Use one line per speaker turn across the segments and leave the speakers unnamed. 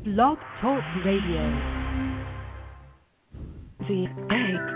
Blog Talk Radio. The egg.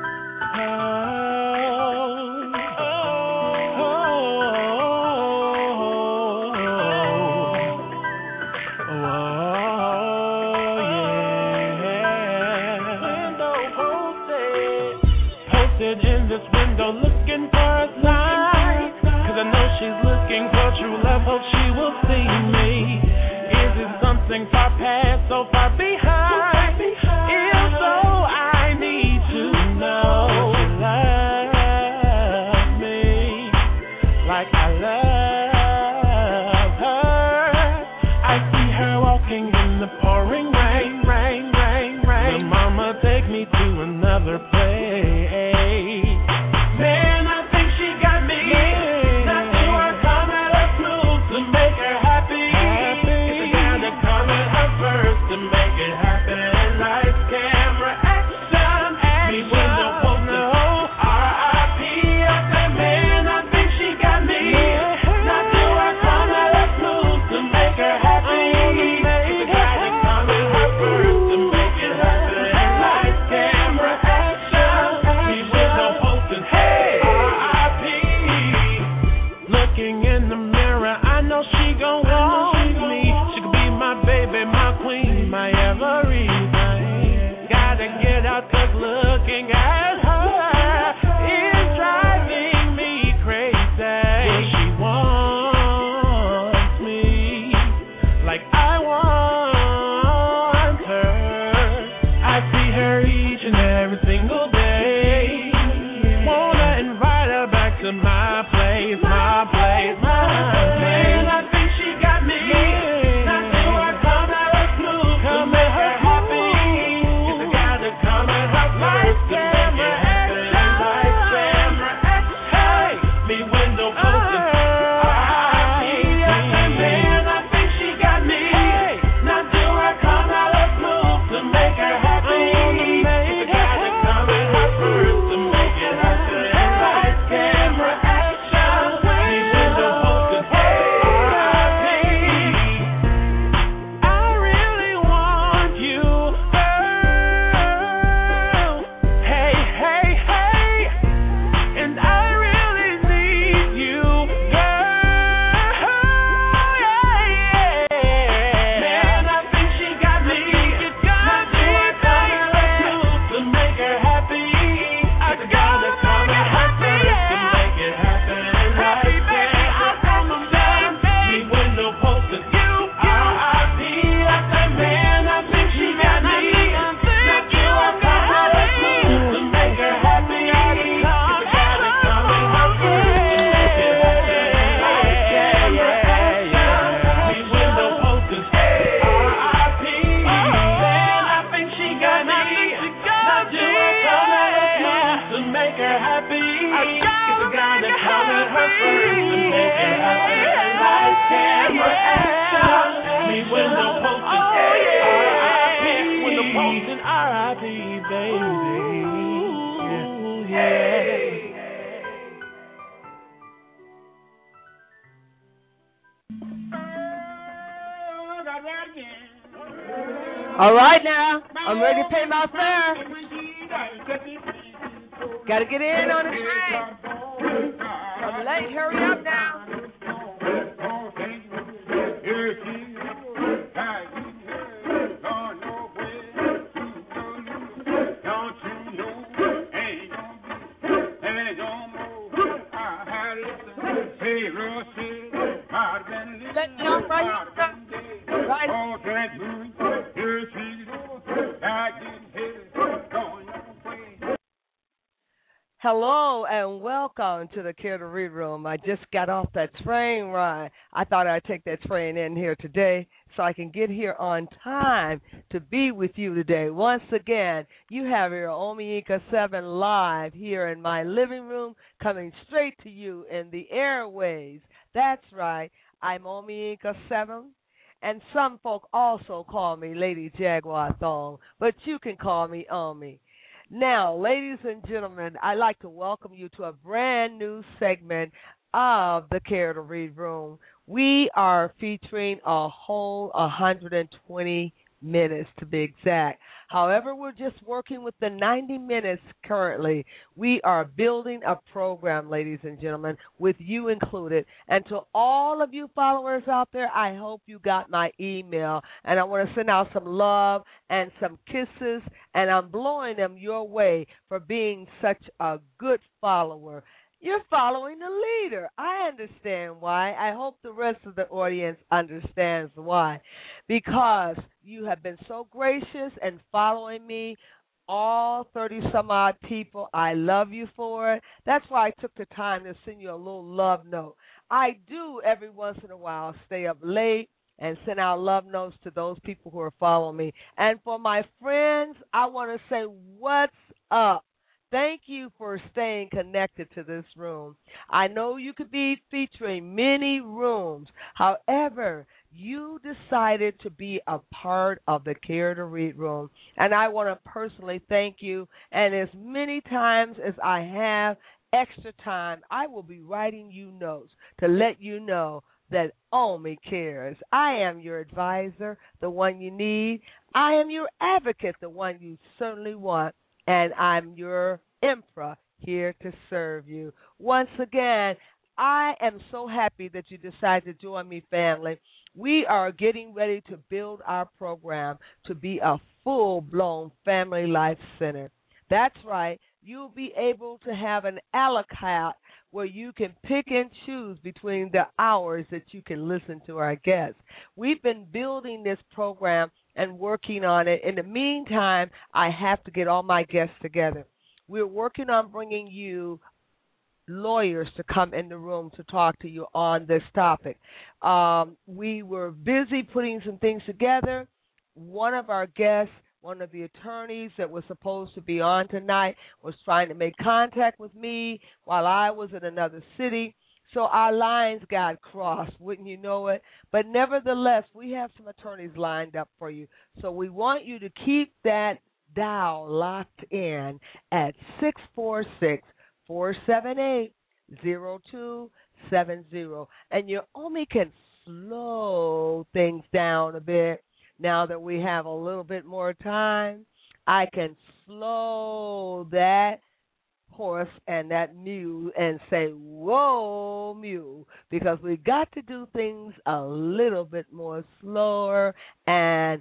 All right now, I'm ready to pay my fare. Got to get in on the train. I'm late, hurry up now. Let me off right here. Right. Hello and welcome to the Care to Read Room. I just got off that train ride. I thought I'd take that train in here today so I can get here on time to be with you today. Once again, you have your Omiika 7 live here in my living room, coming straight to you in the airways. That's right. I'm Omiika 7. And some folk also call me Lady Jaguar Thong, but you can call me Omi. Now, ladies and gentlemen, I'd like to welcome you to a brand new segment of the Care to Read Room. We are featuring a whole 120 minutes to be exact. However, we're just working with the 90 minutes currently. We are building a program, ladies and gentlemen, with you included. And to all of you followers out there, I hope you got my email. And I want to send out some love and some kisses, and I'm blowing them your way for being such a good follower. You're following the leader. I understand why. I hope the rest of the audience understands why. Because you have been so gracious and following me, all 30-some-odd people. I love you for it. That's why I took the time to send you a little love note. I do, every once in a while, stay up late and send out love notes to those people who are following me. And for my friends, I want to say, what's up? Thank you for staying connected to this room. I know you could be featuring many rooms. However, you decided to be a part of the Care to Read room, and I want to personally thank you. And as many times as I have extra time, I will be writing you notes to let you know that Omi cares. I am your advisor, the one you need. I am your advocate, the one you certainly want. And I'm your emperor here to serve you. Once again, I am so happy that you decided to join me, family. We are getting ready to build our program to be a full-blown family life center. That's right. You'll be able to have an a la carte where you can pick and choose between the hours that you can listen to our guests. We've been building this program and working on it. In the meantime, I have to get all my guests together. We're working on bringing you lawyers to come in the room to talk to you on this topic. We were busy putting some things together. One of our guests, one of the attorneys that was supposed to be on tonight, was trying to make contact with me while I was in another city. So our lines got crossed, wouldn't you know it? But nevertheless, we have some attorneys lined up for you. So we want you to keep that dial locked in at 646-478-0270. And you only can slow things down a bit now that we have a little bit more time. I can slow that horse and that mule and say, whoa, mule, because we got to do things a little bit more slower and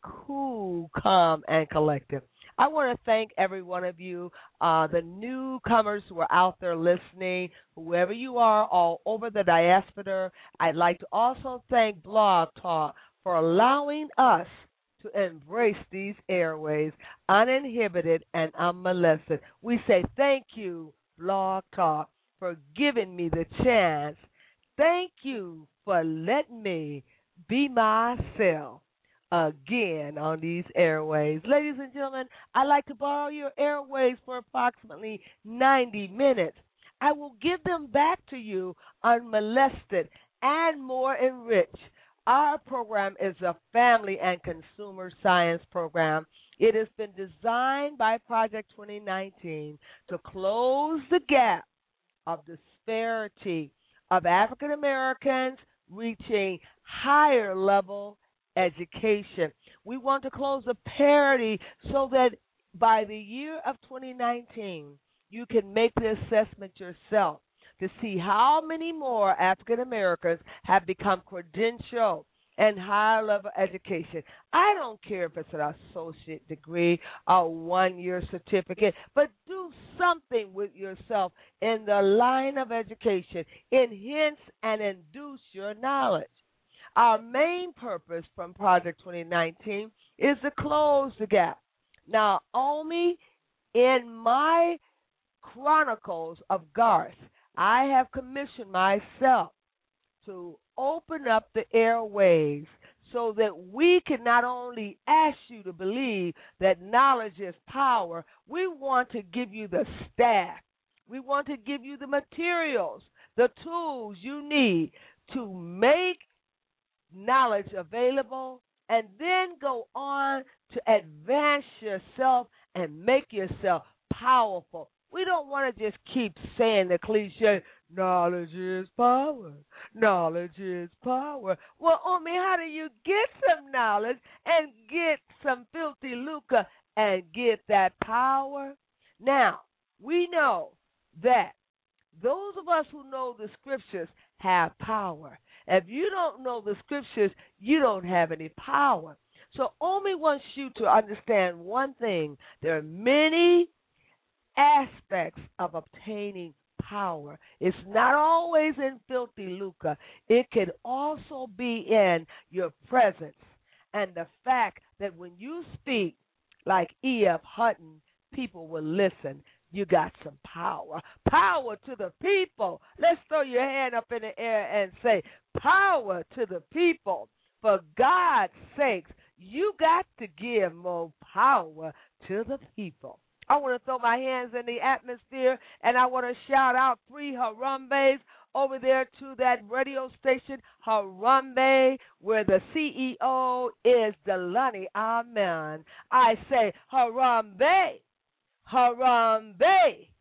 cool, calm, and collective. I want to thank every one of you, the newcomers who are out there listening, whoever you are, all over the diaspora. I'd like to also thank Blog Talk for allowing us to embrace these airways uninhibited and unmolested. We say thank you, Blog Talk, for giving me the chance. Thank you for letting me be myself again on these airways. Ladies and gentlemen, I'd like to borrow your airways for approximately 90 minutes. I will give them back to you unmolested and more enriched. Our program is a family and consumer science program. It has been designed by Project 2019 to close the gap of disparity of African Americans reaching higher level education. We want to close the parity so that by the year of 2019, you can make the assessment yourself to see how many more African Americans have become credentialed and higher level education. I don't care if it's an associate degree or 1-year certificate, but do something with yourself in the line of education. Enhance and induce your knowledge. Our main purpose from Project 2019 is to close the gap. Now, Omi, in my Chronicles of Garth, I have commissioned myself to open up the airways so that we can not only ask you to believe that knowledge is power, we want to give you the staff. We want to give you the materials, the tools you need to make knowledge available and then go on to advance yourself and make yourself powerful, We don't want to just keep saying the cliche, knowledge is power. Knowledge is power. Well, Omi, how do you get some knowledge and get some filthy lucre and get that power? Now, we know that those of us who know the scriptures have power. If you don't know the scriptures, you don't have any power. So Omi wants you to understand one thing. There are many aspects of obtaining power. It's not always in filthy lucre. It can also be in your presence and the fact that when you speak like E.F. Hutton, people will listen. You got some power. Power to the people. Let's throw your hand up in the air and say, power to the people. For God's sakes, you got to give more power to the people. I want to throw my hands in the atmosphere, and I want to shout out 3 Harambes over there to that radio station, Harambe, where the CEO is Delani Amen. I say, Harambe, Harambe,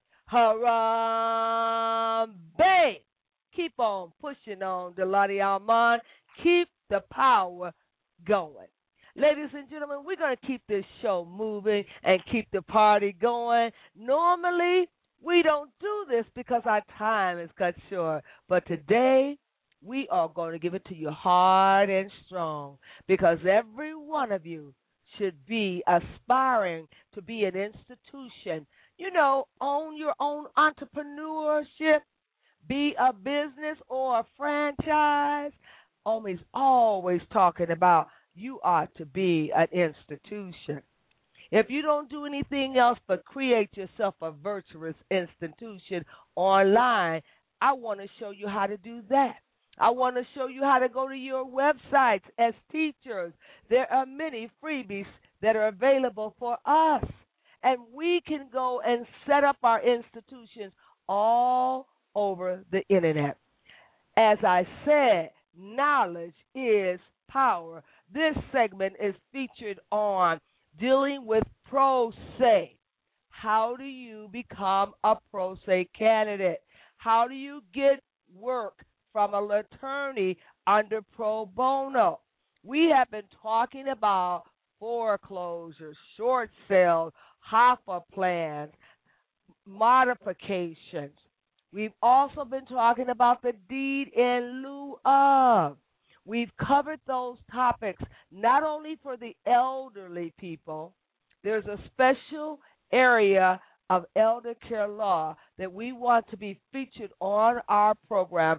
Harambe. Keep on pushing on, Delani Amen. Keep the power going. Ladies and gentlemen, we're going to keep this show moving and keep the party going. Normally, we don't do this because our time is cut short. But today, we are going to give it to you hard and strong because every one of you should be aspiring to be an institution. You know, own your own entrepreneurship, be a business or a franchise. Omi's always talking about you are to be an institution. If you don't do anything else but create yourself a virtuous institution online, I want to show you how to do that. I want to show you how to go to your websites as teachers. There are many freebies that are available for us, and we can go and set up our institutions all over the internet. As I said, knowledge is power. This segment is featured on dealing with pro se. How do you become a pro se candidate? How do you get work from an attorney under pro bono? We have been talking about foreclosures, short sales, HOFA plans, modifications. We've also been talking about the deed in lieu of. We've covered those topics not only for the elderly people. There's a special area of elder care law that we want to be featured on our program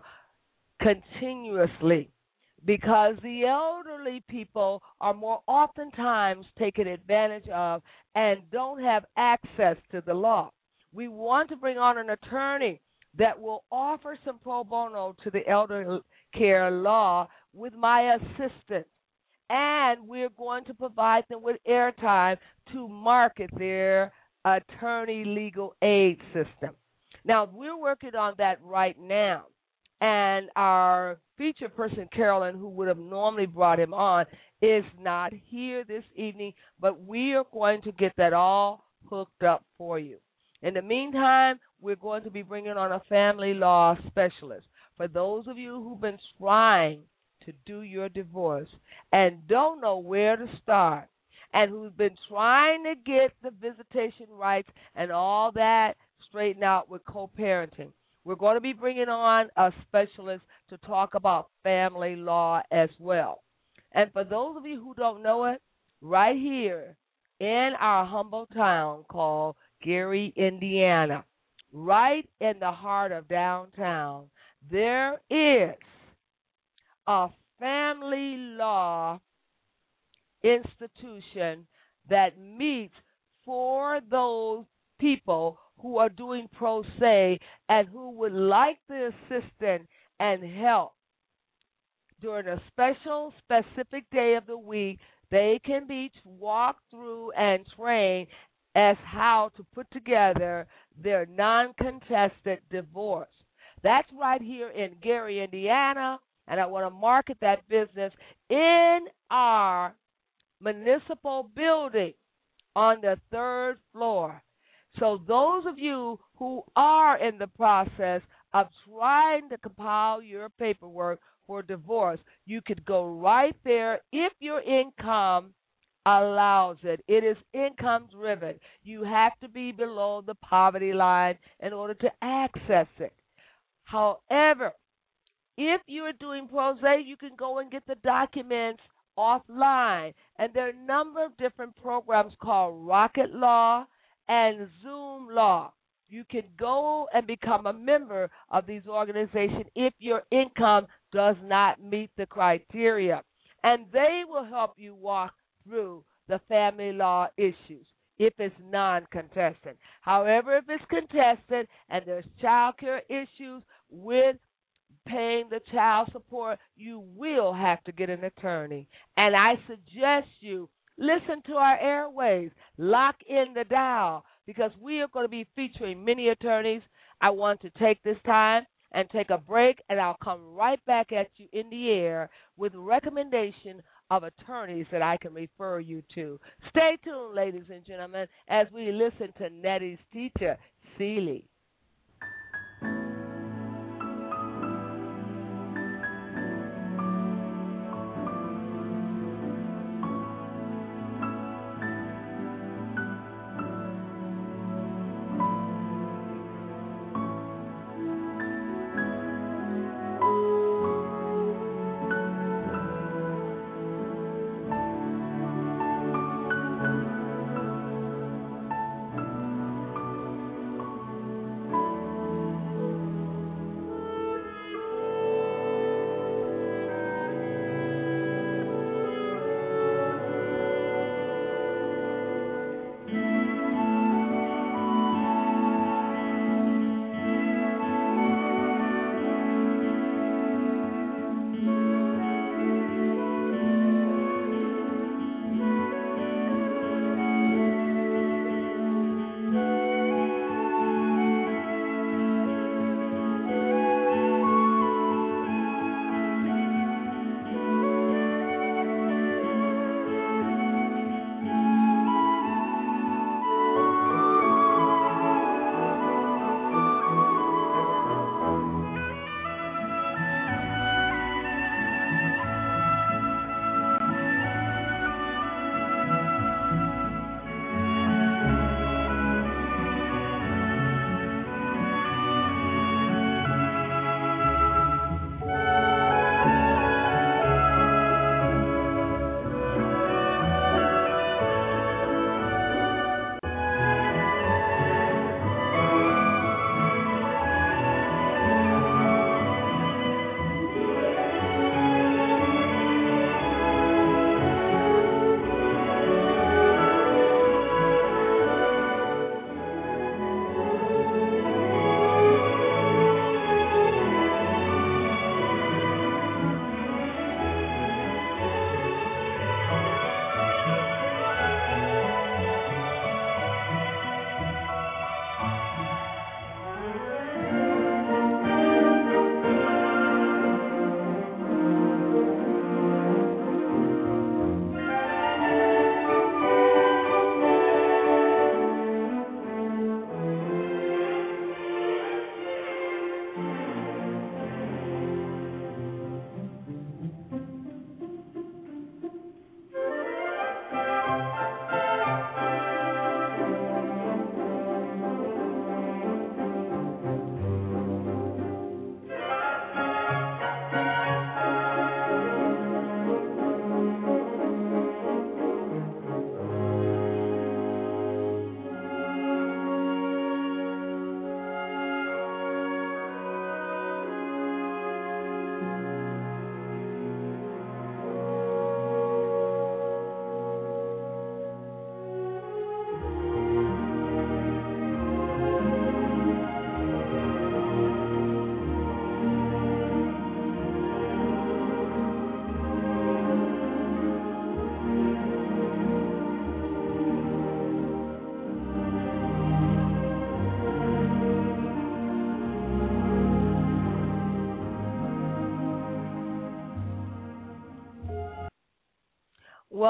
continuously because the elderly people are more oftentimes taken advantage of and don't have access to the law. We want to bring on an attorney that will offer some pro bono to the elder care law with my assistance. And we're going to provide them with airtime to market their attorney legal aid system. Now, we're working on that right now. And our featured person, Carolyn, who would have normally brought him on, is not here this evening, but we are going to get that all hooked up for you. In the meantime, we're going to be bringing on a family law specialist. For those of you who've been trying to do your divorce and don't know where to start, and who've been trying to get the visitation rights and all that straightened out with co-parenting, we're going to be bringing on a specialist to talk about family law as well. And for those of you who don't know it, right here in our humble town called Gary, Indiana, right in the heart of downtown, there is a family law institution that meets for those people who are doing pro se and who would like the assistance and help. During a special, specific day of the week, they can be walked through and trained as how to put together their non-contested divorce. That's right here in Gary, Indiana, and I want to market that business in our municipal building on the 3rd floor. So those of you who are in the process of trying to compile your paperwork for divorce, you could go right there if your income allows it. It is income driven. You have to be below the poverty line in order to access it. However, if you're doing pro se, you can go and get the documents offline. And there are a number of different programs called Rocket Law and Zoom Law. You can go and become a member of these organizations if your income does not meet the criteria. And they will help you walk through the family law issues if it's non-contested. However, if it's contested and there's child care issues with paying the child support, you will have to get an attorney. And I suggest you listen to our airways, lock in the dial, because we are going to be featuring many attorneys. I want to take this time and take a break, and I'll come right back at you in the air with recommendation of attorneys that I can refer you to. Stay tuned, ladies and gentlemen, as we listen to Nettie's teacher, Celie.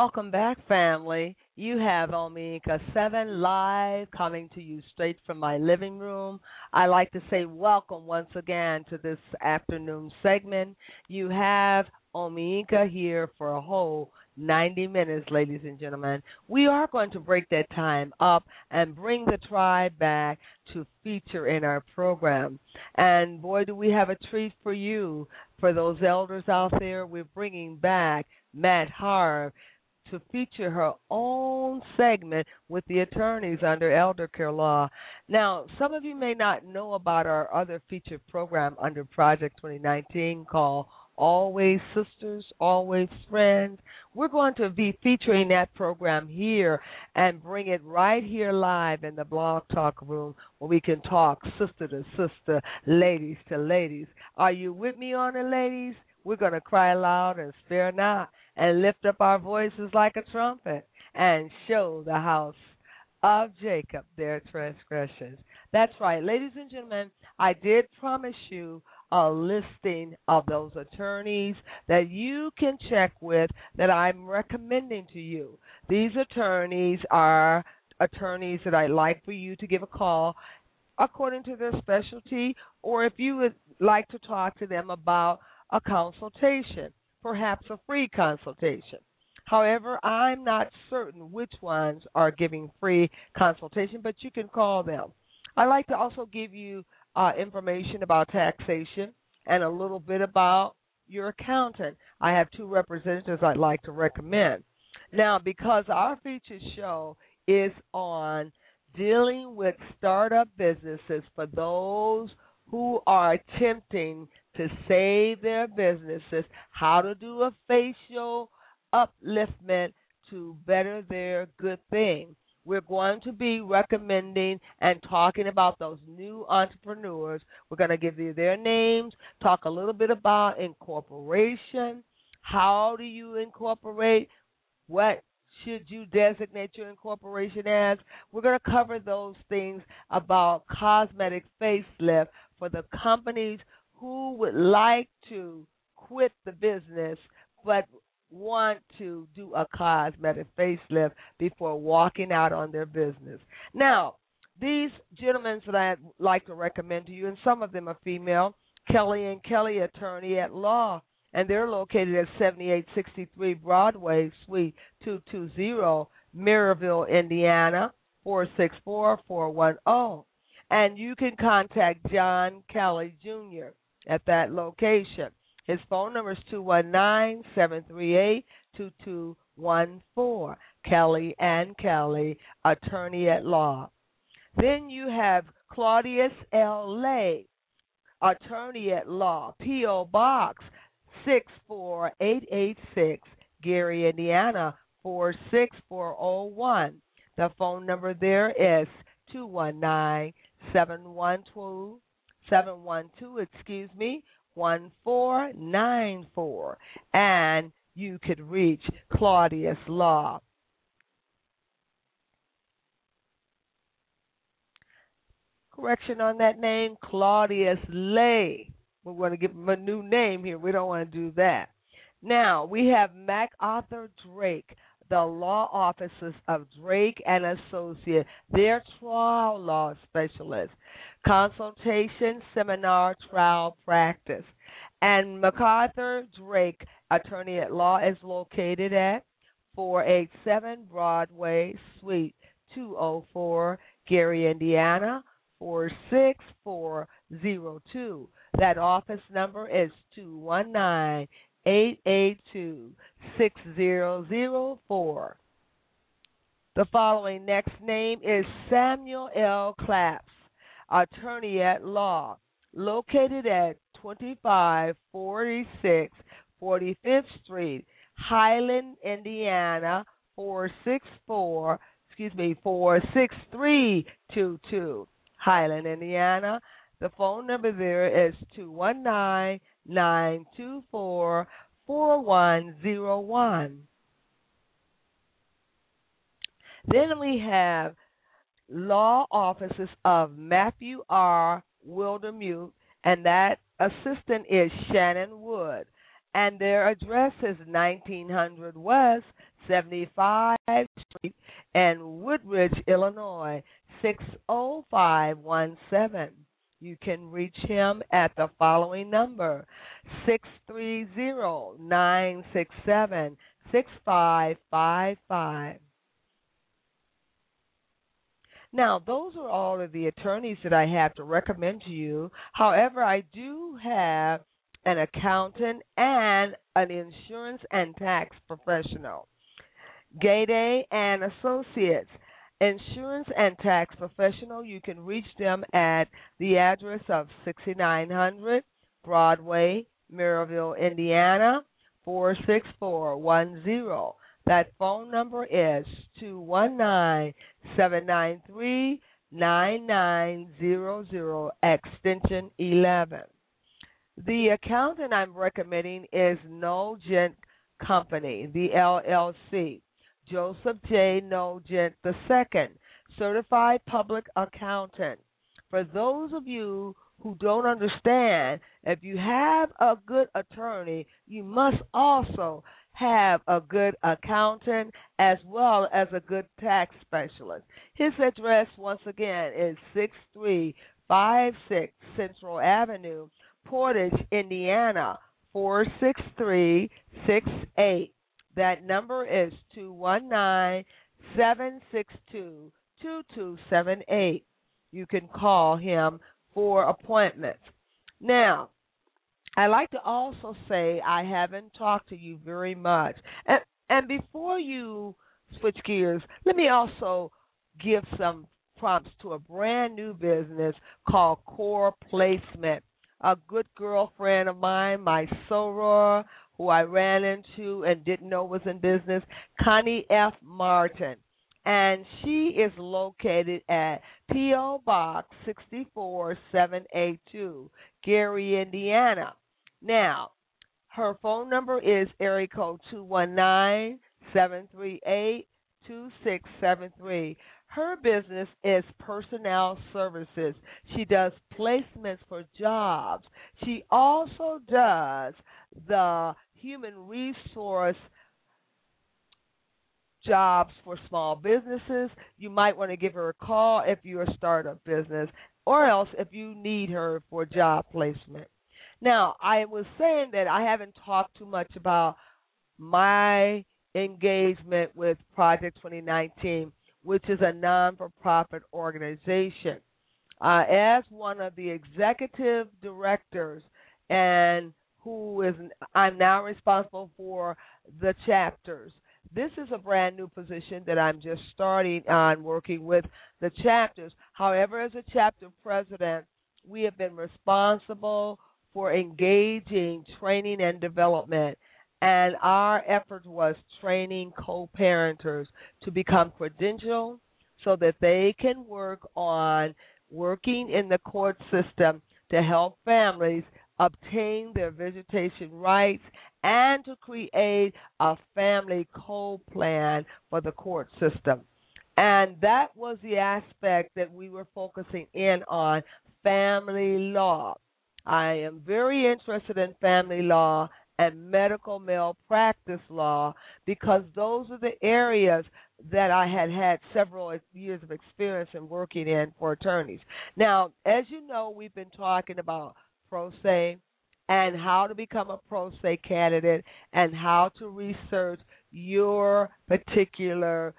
Welcome back, family. You have Omega 7 live coming to you straight from my living room. I like to say welcome once again to this afternoon segment. You have Omega here for a whole 90 minutes, ladies and gentlemen. We are going to break that time up and bring the tribe back to feature in our program. And boy, do we have a treat for you. For those elders out there, we're bringing back Matt Harv to feature her own segment with the attorneys under elder care law. Now, some of you may not know about our other featured program under Project 2019 called Always Sisters, Always Friends. We're going to be featuring that program here and bring it right here live in the Blog Talk Room where we can talk sister to sister, ladies to ladies. Are you with me on it, ladies? We're going to cry loud and spare not and lift up our voices like a trumpet and show the house of Jacob their transgressions. That's right. Ladies and gentlemen, I did promise you a listing of those attorneys that you can check with that I'm recommending to you. These attorneys are attorneys that I'd like for you to give a call according to their specialty, or if you would like to talk to them about a consultation, perhaps a free consultation. However, I'm not certain which ones are giving free consultation, but you can call them. I'd like to also give you information about taxation and a little bit about your accountant. I have two representatives I'd like to recommend. Now, because our featured show is on dealing with startup businesses for those who are attempting to save their businesses, how to do a facial upliftment to better their good thing. We're going to be recommending and talking about those new entrepreneurs. We're going to give you their names, talk a little bit about incorporation. How do you incorporate? What should you designate your incorporation as? We're going to cover those things about cosmetic facelift for the companies who would like to quit the business but want to do a cosmetic facelift before walking out on their business. Now, these gentlemen that I'd like to recommend to you, and some of them are female, Kelly and Kelly, attorney at law, and they're located at 7863 Broadway, Suite 220, Maryville, Indiana, 464-410. And you can contact John Kelly, Jr. at that location. His phone number is 219-738-2214. Kelly and Kelly, attorney at law. Then you have Claudius L. Lay, attorney at law, P.O. Box 64886, Gary, Indiana 46401. The phone number there is 219-712, 1494, and you could reach Claudius Law. Correction on that name, Claudius Lay. We're going to give him a new name here. We don't want to do that. Now, we have MacArthur Drake, the law offices of Drake and Associate, their trial law specialist, consultation, seminar, trial practice. And MacArthur Drake, attorney at law, is located at 487 Broadway, Suite 204, Gary, Indiana, 46402. That office number is 219-882-6004. The following next name is Samuel L. Claps, attorney at law, located at 2546 45th Street, Highland, Indiana, 46322. Highland, Indiana. The phone number there is 219-924-4101. Then we have law offices of Matthew R. Wildermuth, and that assistant is Shannon Wood. and their address is 1900 West 75 Street in Woodridge, Illinois, 60517. You can reach him at the following number, 630-967-6555. Now, those are all of the attorneys that I have to recommend to you. However, I do have an accountant and an insurance and tax professional, Gayday and Associates. Insurance and tax professional, you can reach them at the address of 6900 Broadway, Maryville, Indiana, 46410. That phone number is 219-793-9900, extension 11. The accountant I'm recommending is Nogent Company, the LLC. Joseph J. Nogent II, certified public accountant. For those of you who don't understand, if you have a good attorney, you must also have a good accountant as well as a good tax specialist. His address, once again, is 6356 Central Avenue, Portage, Indiana, 46368. That number is 219-762-2278. You can call him for appointments. Now, I like to also say I haven't talked to you very much. And before you switch gears, let me also give some prompts to a brand new business called Core Placement. A good girlfriend of mine, my soror, who I ran into and didn't know was in business, Connie F. Martin. And she is located at P.O. Box 64782, Gary, Indiana. Now, her phone number is area code 219-738-2673. Her business is personnel services. She does placements for jobs. She also does the human resource jobs for small businesses. You might want to give her a call if you're a startup business, or else if you need her for job placement. Now, I was saying that I haven't talked too much about my engagement with Project 2019, which is a non-for-profit organization. As one of the executive directors, and I'm now responsible for the chapters. This is a brand new position that I'm just starting on working with the chapters. However, as a chapter president, we have been responsible for engaging training and development. And our effort was training co-parenters to become credentialed so that they can work on working in the court system to help families obtain their visitation rights and to create a family co-plan for the court system. And that was the aspect that we were focusing in on, family law. I am very interested in family law and medical malpractice law because those are the areas that I had several years of experience in working in for attorneys. Now, as you know, we've been talking about pro se and how to become a pro se candidate and how to research your particular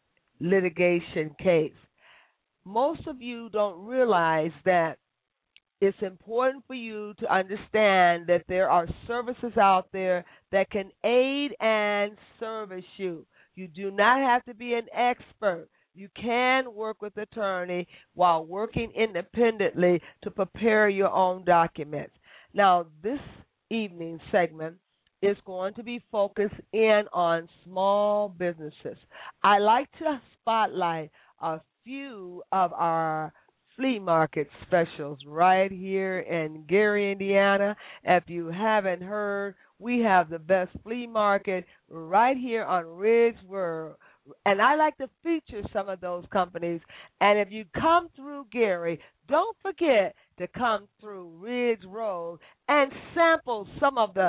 litigation case. Most of you don't realize that it's important for you to understand that there are services out there that can aid and service you. You do not have to be an expert. You can work with an attorney while working independently to prepare your own documents. Now, this evening segment is going to be focused in on small businesses. I like to spotlight a few of our flea market specials right here in Gary, Indiana. If you haven't heard, we have the best flea market right here on Ridge Road. And I like to feature some of those companies. And if you come through Gary, don't forget to come through Ridge Road and sample some of the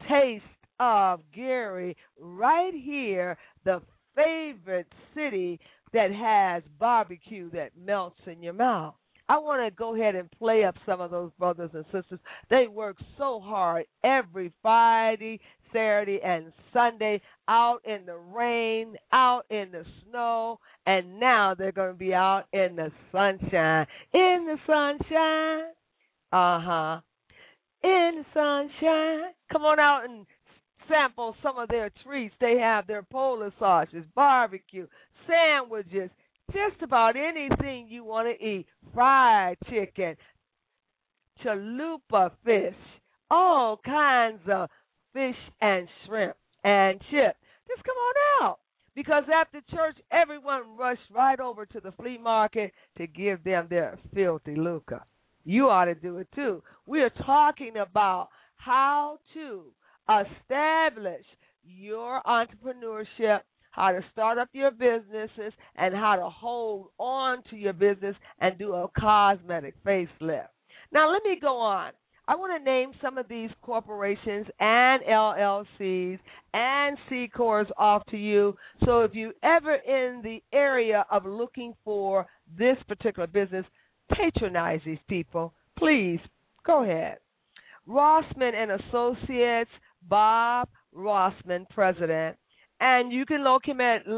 taste of Gary right here, the favorite city that has barbecue that melts in your mouth. I want to go ahead and play up some of those brothers and sisters. They work so hard every Friday, Saturday, and Sunday out in the rain, out in the snow, and now they're going to be out in the sunshine. In the sunshine. Uh-huh. In the sunshine. Come on out and sample some of their treats. They have their Polish sausages, barbecue, sandwiches, just about anything you want to eat. Fried chicken, chalupa fish, all kinds of fish and shrimp and chips. Just come on out. Because after church, everyone rushed right over to the flea market to give them their filthy lucre. You ought to do it too. We are talking about how to establish your entrepreneurship, how to start up your businesses, and how to hold on to your business and do a cosmetic facelift. Now, let me go on. I want to name some of these corporations and LLCs and C Corps off to you. So if you ever in the area of looking for this particular business, patronize these people. Please, go ahead. Rossman and Associates, Bob Rossman, President. And you can locate him at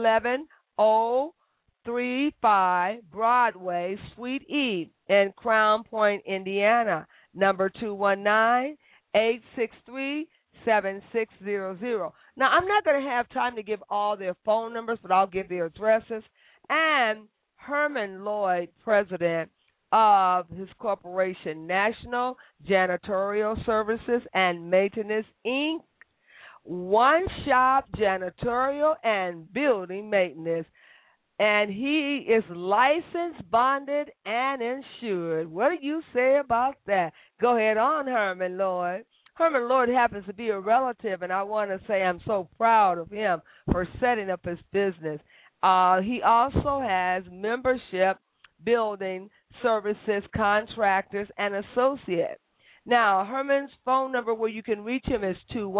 11035 Broadway, Suite E in Crown Point, Indiana. Number 219-863-7600. Now, I'm not going to have time to give all their phone numbers, but I'll give their addresses. And Herman Lloyd, President of his corporation, National Janitorial Services and Maintenance, Inc., One Shop Janitorial and Building Maintenance. And he is licensed, bonded, and insured. What do you say about that? Go ahead on, Herman Lloyd. Herman Lloyd happens to be a relative, and I want to say I'm so proud of him for setting up his business. He also has membership, building, services, contractors, and associates. Now, Herman's phone number where you can reach him is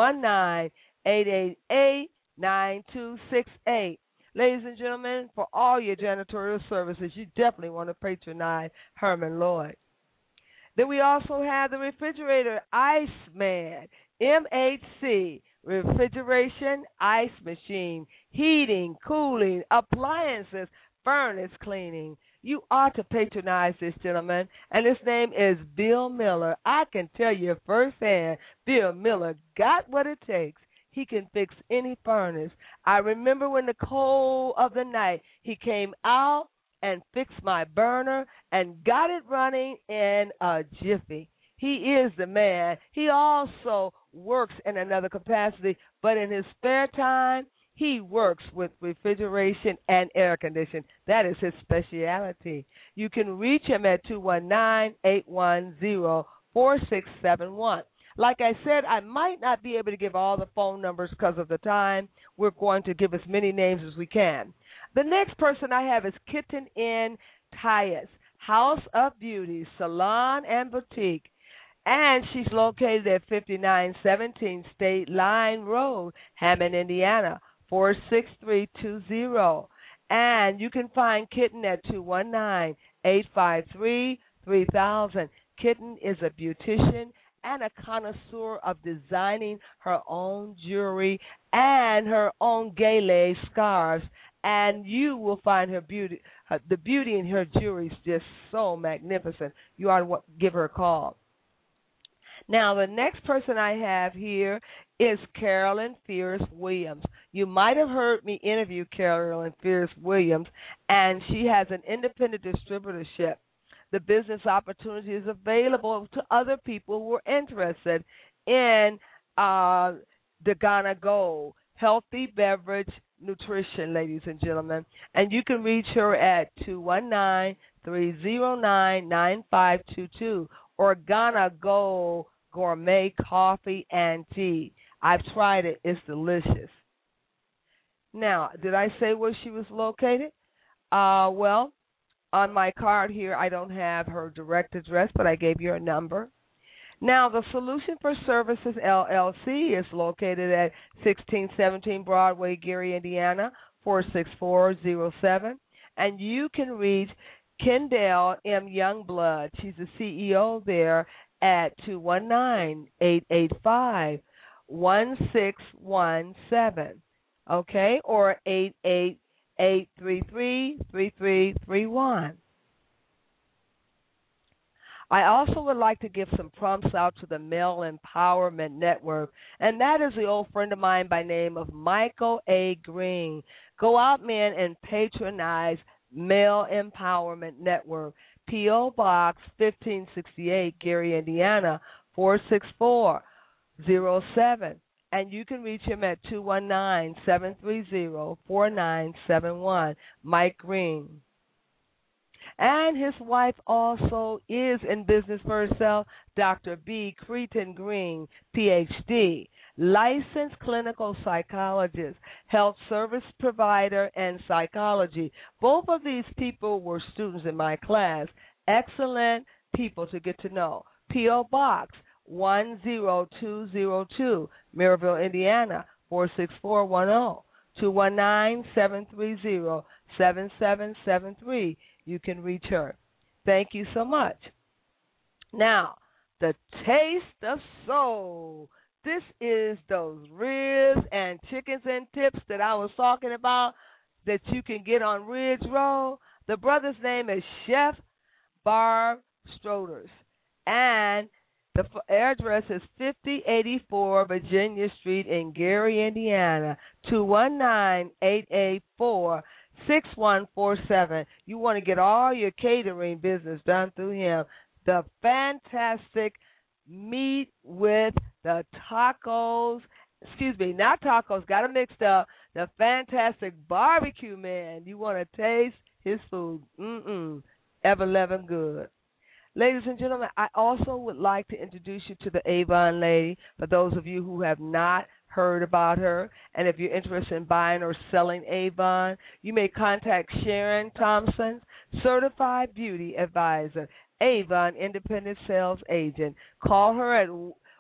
219-888-9268. Ladies and gentlemen, for all your janitorial services, you definitely want to patronize Herman Lloyd. Then we also have the refrigerator Iceman, MHC, refrigeration, ice machine, heating, cooling, appliances, furnace cleaning. You ought to patronize this gentleman, and his name is Bill Miller. I can tell you firsthand, Bill Miller got what it takes. He can fix any furnace. I remember when the cold of the night, he came out and fixed my burner and got it running in a jiffy. He is the man. He also works in another capacity, but in his spare time, he works with refrigeration and air conditioning. That is his specialty. You can reach him at 219-810-4671. Like I said, I might not be able to give all the phone numbers because of the time. We're going to give as many names as we can. The next person I have is Kitten N. Tyus, House of Beauty, Salon and Boutique. And she's located at 5917 State Line Road, Hammond, Indiana, 46320. And you can find Kitten at 219-853-3000. Kitten is a beautician and a connoisseur of designing her own jewelry and her own gele scarves, and you will find her beauty, the beauty in her jewelry is just so magnificent. You ought to give her a call. Now, the next person I have here is Carolyn Fierce Williams. You might have heard me interview Carolyn Fierce Williams, and she has an independent distributorship. The business opportunity is available to other people who are interested in the Ghana Gold, healthy beverage nutrition, ladies and gentlemen. And you can reach her at 219-309-9522 or Ghana Gold Gourmet Coffee and Tea. I've tried it. It's delicious. Now, did I say where she was located? Well, on my card here, I don't have her direct address, but I gave you her number. Now, the Solution for Services LLC is located at 1617 Broadway, Gary, Indiana, 46407. And you can reach Kendall M. Youngblood. She's the CEO there at 219-885-1617. Okay? Or 888-3331. I also would like to give some prompts out to the Male Empowerment Network, and that is the old friend of mine by name of Michael A. Green. Go out, man, and patronize Male Empowerment Network, P.O. Box 1568, Gary, Indiana, 46407. And you can reach him at 219-730-4971, Mike Green. And his wife also is in business for herself, Dr. B. Cretan Green, Ph.D., licensed clinical psychologist, health service provider, and psychology. Both of these people were students in my class. Excellent people to get to know. P.O. Box 10202, Maryville, Indiana, 46410. 219-730-7773. You can reach her. Thank you so much. Now, the taste of soul. This is those ribs and chickens and tips that I was talking about that you can get on Ridge Road. The brother's name is Chef Barb Stroders. And the address is 5084 Virginia Street in Gary, Indiana, 219-884-6147. You want to get all your catering business done through him. The fantastic meat with the tacos, not tacos, got them mixed up. The fantastic barbecue man. You want to taste his food. Ever loving good. Ladies and gentlemen, I also would like to introduce you to the Avon lady, for those of you who have not heard about her. And if you're interested in buying or selling Avon, you may contact Sharon Thompson, Certified Beauty Advisor, Avon Independent Sales Agent. Call her at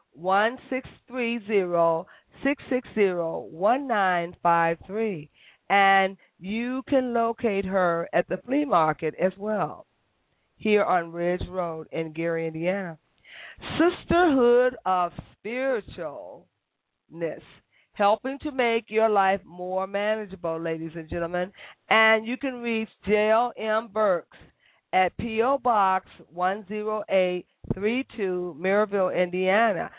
1-630-660-1953. And you can locate her at the flea market as well, here on Ridge Road in Gary, Indiana. Sisterhood of Spiritualness, helping to make your life more manageable, ladies and gentlemen. And you can reach J.L. M. Burks at P.O. Box 10832, Maryville, Indiana,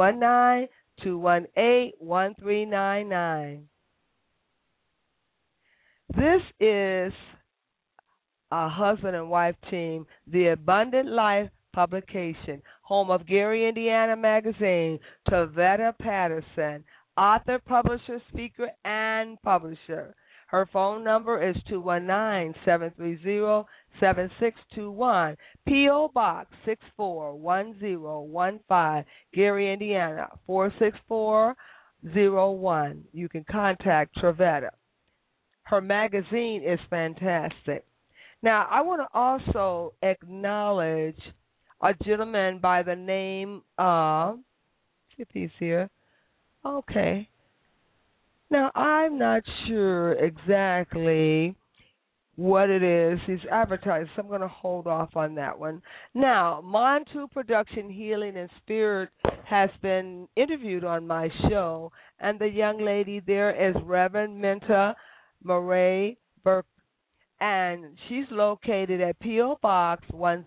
219-218-1399. This is a husband and wife team, the Abundant Life publication, home of Gary, Indiana Magazine, Tavetta Patterson, author, publisher, speaker, and publisher. Her phone number is 219-730-7621, P.O. Box 641015, Gary, Indiana, 46401. You can contact Travetta. Her magazine is fantastic. Now, I want to also acknowledge a gentleman by the name of, let's get these here. Okay. Now, I'm not sure exactly what it is he's advertised, so I'm going to hold off on that one. Now, Montu Production Healing and Spirit has been interviewed on my show, and the young lady there is Reverend Minta Murray Burke. And she's located at P.O. Box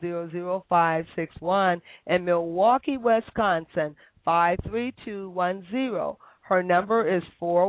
100561 in Milwaukee, Wisconsin, 53210. Her number is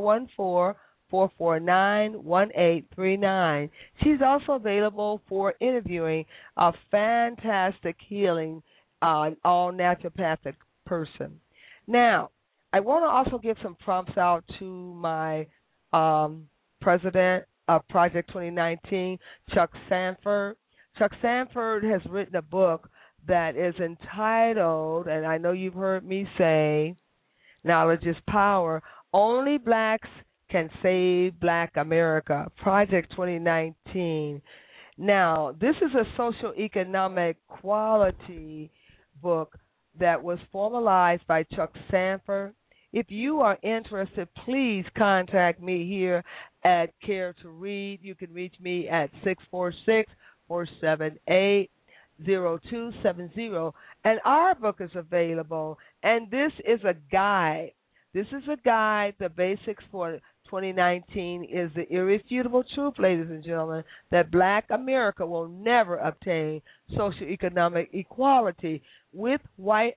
414-449-1839. She's also available for interviewing, a fantastic healing, all naturopathic person. Now, I want to also give some prompts out to my president of Project 2019, Chuck Sanford. Chuck Sanford has written a book that is entitled, and I know you've heard me say, Knowledge is Power. Only Blacks Can Save Black America, Project 2019. Now, this is a social economic quality book that was formalized by Chuck Sanford. If you are interested, please contact me here at Care to Read. You can reach me at 646-478-0270. And our book is available. And this is a guide. This is a guide. The basics for 2019 is the irrefutable truth, ladies and gentlemen, that Black America will never obtain socioeconomic equality with white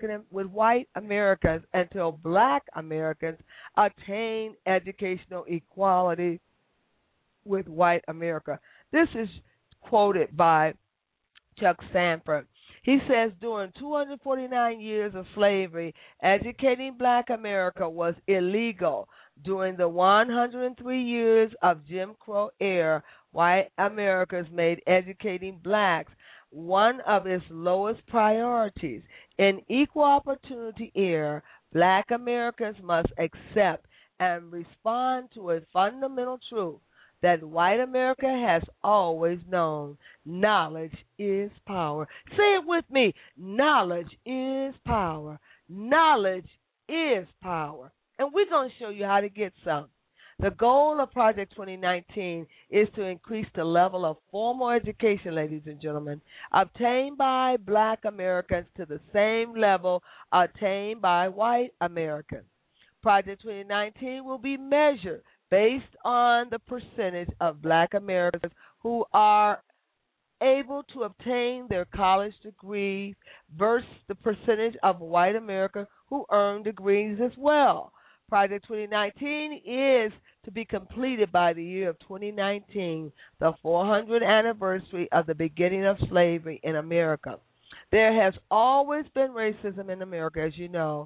Americans until Black Americans attain educational equality with white America. This is quoted by Chuck Sanford. He says, during 249 years of slavery, educating Black America was illegal. During the 103 years of Jim Crow era, white Americans made educating blacks one of its lowest priorities. In equal opportunity era, Black Americans must accept and respond to a fundamental truth that white America has always known. Knowledge is power. Say it with me. Knowledge is power. Knowledge is power. And we're going to show you how to get some. The goal of Project 2019 is to increase the level of formal education, ladies and gentlemen, obtained by Black Americans to the same level attained by white Americans. Project 2019 will be measured based on the percentage of Black Americans who are able to obtain their college degrees versus the percentage of white America who earn degrees as well. Project 2019 is to be completed by the year of 2019, the 400th anniversary of the beginning of slavery in America. There has always been racism in America, as you know.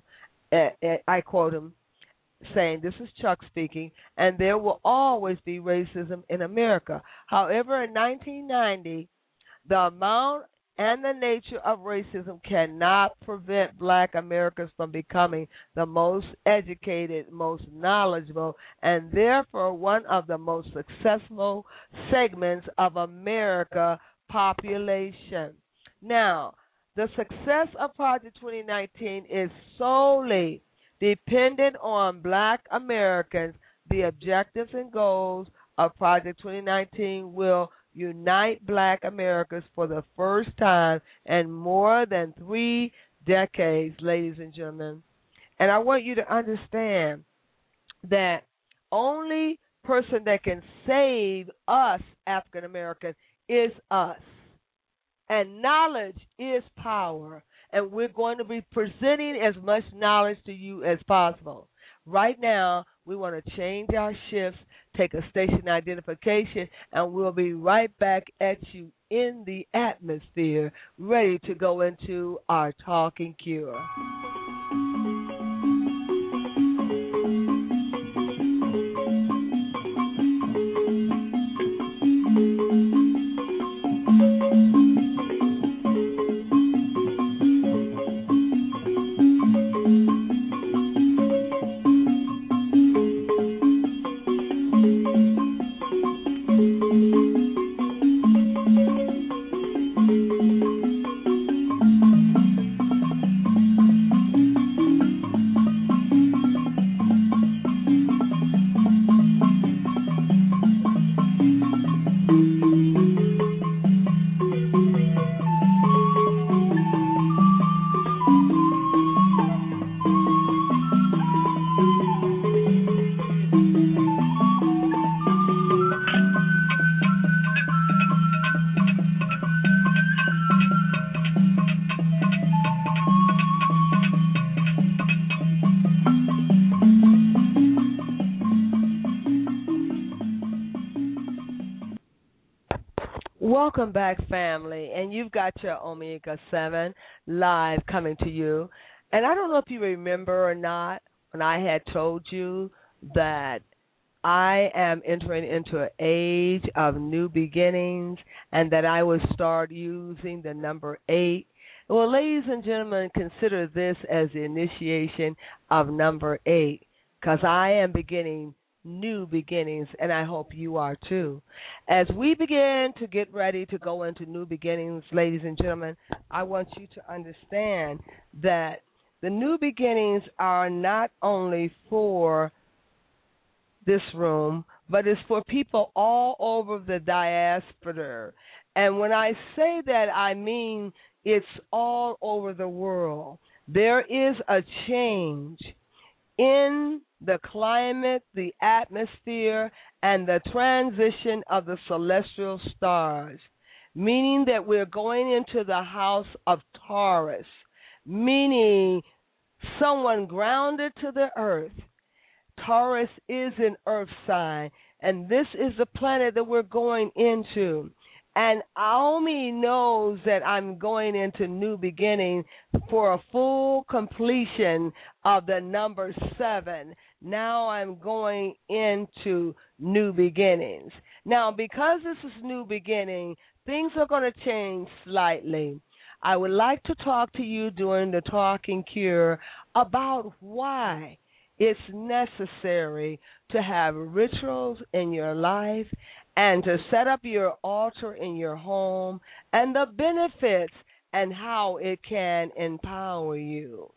I quote him, saying, this is Chuck speaking, and there will always be racism in America. However, in 1990, the amount and the nature of racism cannot prevent Black Americans from becoming the most educated, most knowledgeable, and therefore one of the most successful segments of America population. Now, the success of Project 2019 is solely dependent on Black Americans. The objectives and goals of Project 2019 will unite Black Americans for the first time in more than 3 decades, ladies and gentlemen. And I want you to understand that only person that can save us, African Americans, is us. And knowledge is power. And we're going to be presenting as much knowledge to you as possible. Right now, we want to change our shifts, take a station identification, and we'll be right back at you in the atmosphere, ready to go into our Talking Cure. Welcome back, family, and you've got your Omega 7 live coming to you. And I don't know if you remember or not when I had told you that I am entering into an age of new beginnings and that I would start using the number 8. Well, ladies and gentlemen, consider this as the initiation of number 8, because I am beginning new beginnings, and I hope you are too. As we begin to get ready to go into new beginnings, ladies and gentlemen, I want you to understand that the new beginnings are not only for this room, but it's for people all over the diaspora. And when I say that, I mean it's all over the world. There is a change in the climate, the atmosphere, and the transition of the celestial stars, meaning that we're going into the house of Taurus, meaning someone grounded to the earth. Taurus is an earth sign, and this is the planet that we're going into. And Aomi knows that I'm going into new beginning for a full completion of the number 7. Now I'm going into new beginnings. Now, because this is new beginning, things are going to change slightly. I would like to talk to you during the Talking Cure about why it's necessary to have rituals in your life and to set up your altar in your home, and the benefits and how it can empower you.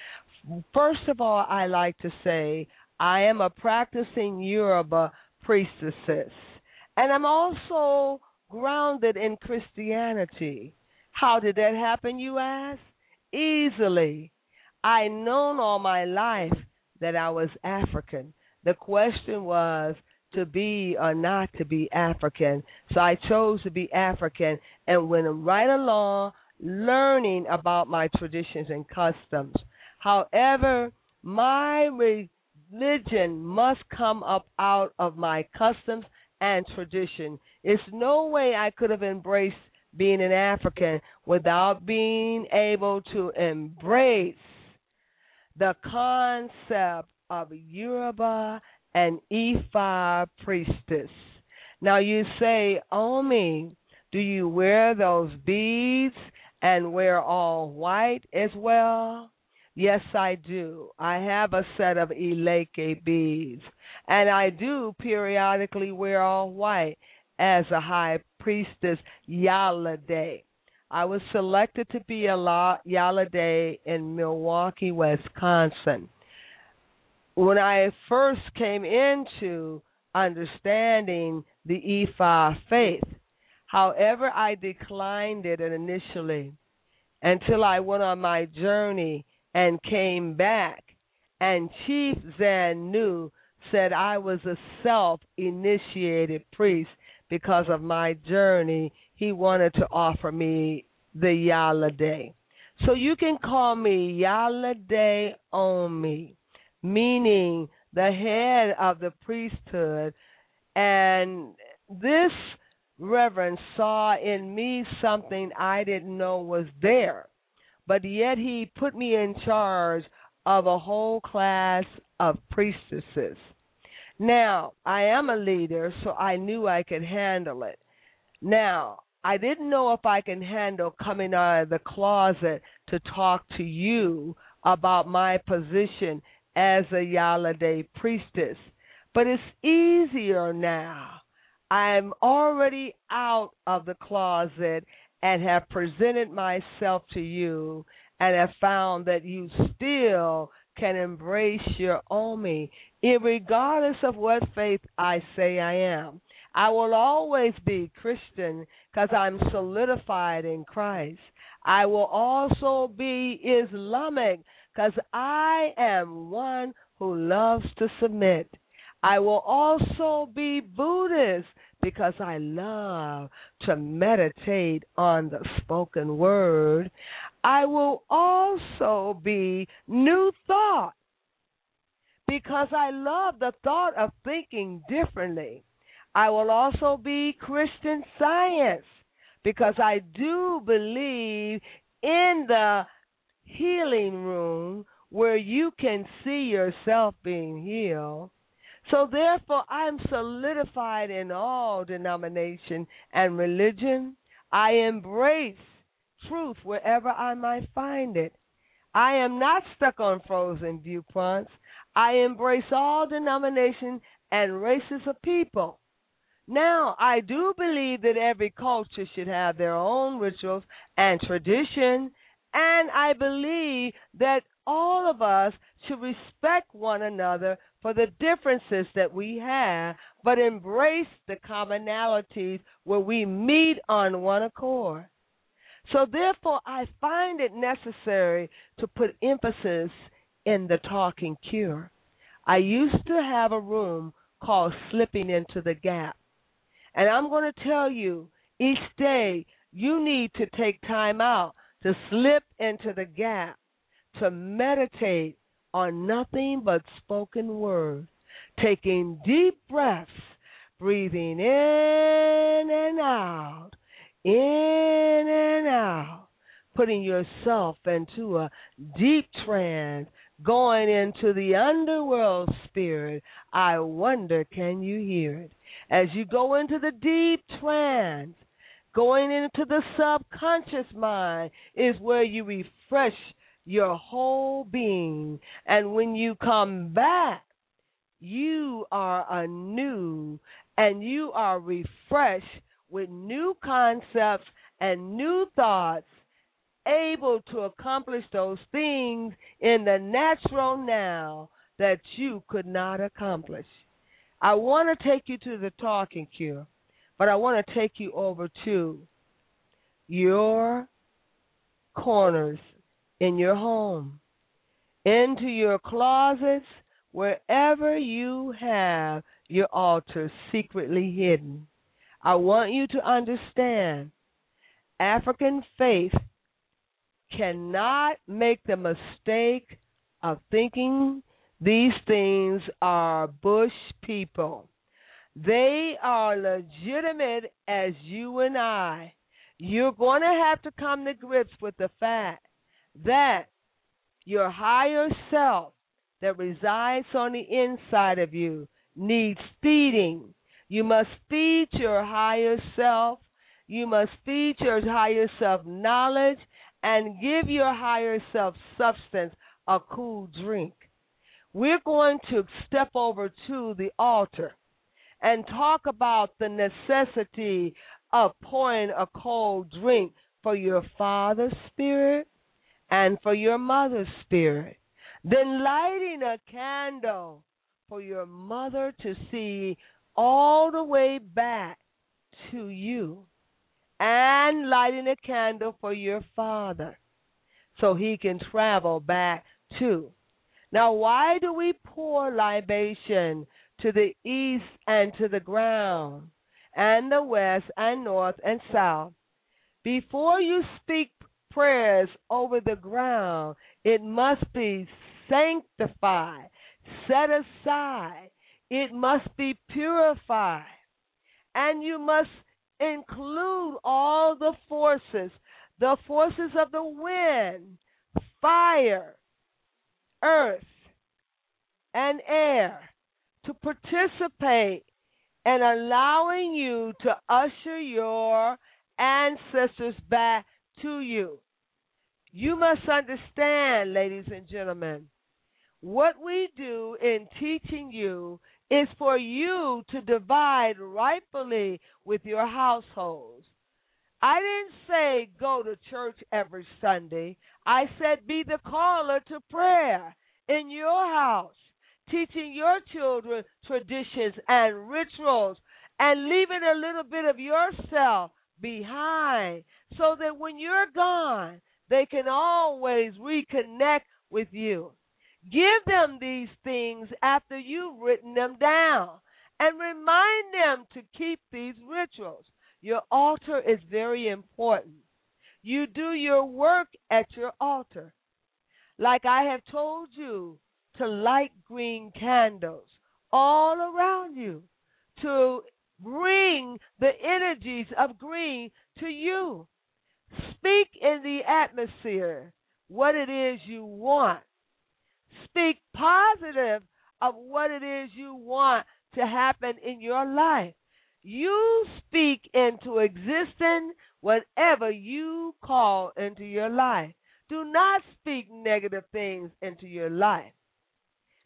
First of all, I like to say I am a practicing Yoruba priestess, and I'm also grounded in Christianity. How did that happen, you ask? Easily. I known all my life that I was African. The question was to be or not to be African. So I chose to be African and went right along learning about my traditions and customs. However, my religion must come up out of my customs and tradition. It's no way I could have embraced being an African without being able to embrace the concept of Yoruba and Ifa priestess. Now you say, Omi, do you wear those beads and wear all white as well? Yes, I do. I have a set of Ileke beads, and I do periodically wear all white as a high priestess Yalade. I was selected to be a Yalade in Milwaukee, Wisconsin. When I first came into understanding the Ifa faith, however, I declined it initially until I went on my journey and came back, and Chief Zanu said I was a self-initiated priest because of my journey. He wanted to offer me the Yalade. So you can call me Yalade Omi, meaning the head of the priesthood. And this reverend saw in me something I didn't know was there, but yet he put me in charge of a whole class of priestesses. Now, I am a leader, so I knew I could handle it. Now, I didn't know if I can handle coming out of the closet to talk to you about my position as a Yalade priestess, but it's easier now. I'm already out of the closet and have presented myself to you and have found that you still can embrace your Omi, regardless of what faith I say I am. I will always be Christian because I'm solidified in Christ. I will also be Islamic because I am one who loves to submit. I will also be Buddhist because I love to meditate on the spoken word. I will also be New Thought because I love the thought of thinking differently. I will also be Christian Science because I do believe in the healing room where you can see yourself being healed. So therefore, I'm solidified in all denomination and religion. I embrace truth wherever I might find it. I am not stuck on frozen viewpoints. I embrace all denominations and races of people. Now, I do believe that every culture should have their own rituals and tradition, and I believe that all of us should respect one another for the differences that we have, but embrace the commonalities where we meet on one accord. So therefore, I find it necessary to put emphasis in the talking cure. I used to have a room called Slipping into the Gap. And I'm going to tell you, each day you need to take time out to slip into the gap, to meditate on nothing but spoken word, taking deep breaths, breathing in and out, in and out, putting yourself into a deep trance, going into the underworld spirit. I wonder, can you hear it? As you go into the deep trance, going into the subconscious mind is where you refresh your whole being. And when you come back, you are anew and you are refreshed with new concepts and new thoughts, able to accomplish those things in the natural now that you could not accomplish. I want to take you to the talking cure, but I want to take you over to your corners in your home, into your closets, wherever you have your altar secretly hidden. I want you to understand African faith cannot make the mistake of thinking these things are bush people. They are legitimate as you and I. You're going to have to come to grips with the fact that your higher self that resides on the inside of you needs feeding. You must feed your higher self. You must feed your higher self knowledge and give your higher self substance, a cool drink. We're going to step over to the altar and talk about the necessity of pouring a cold drink for your father's spirit and for your mother's spirit. Then lighting a candle for your mother to see all the way back to you. And lighting a candle for your father so he can travel back too. Now, why do we pour libation to the east and to the ground, and the west and north and south? Before you speak prayers over the ground, it must be sanctified, set aside. It must be purified. And you must include all the forces of the wind, fire, earth, and air to participate in allowing you to usher your ancestors back to you. You must understand, ladies and gentlemen, what we do in teaching you is for you to divide rightfully with your households. I didn't say go to church every Sunday. I said be the caller to prayer in your house, teaching your children traditions and rituals and leaving a little bit of yourself behind so that when you're gone, they can always reconnect with you. Give them these things after you've written them down and remind them to keep these rituals. Your altar is very important. You do your work at your altar. Like I have told you, to light green candles all around you, to bring the energies of green to you. Speak in the atmosphere what it is you want. Speak positive of what it is you want to happen in your life. You speak into existence whatever you call into your life. Do not speak negative things into your life.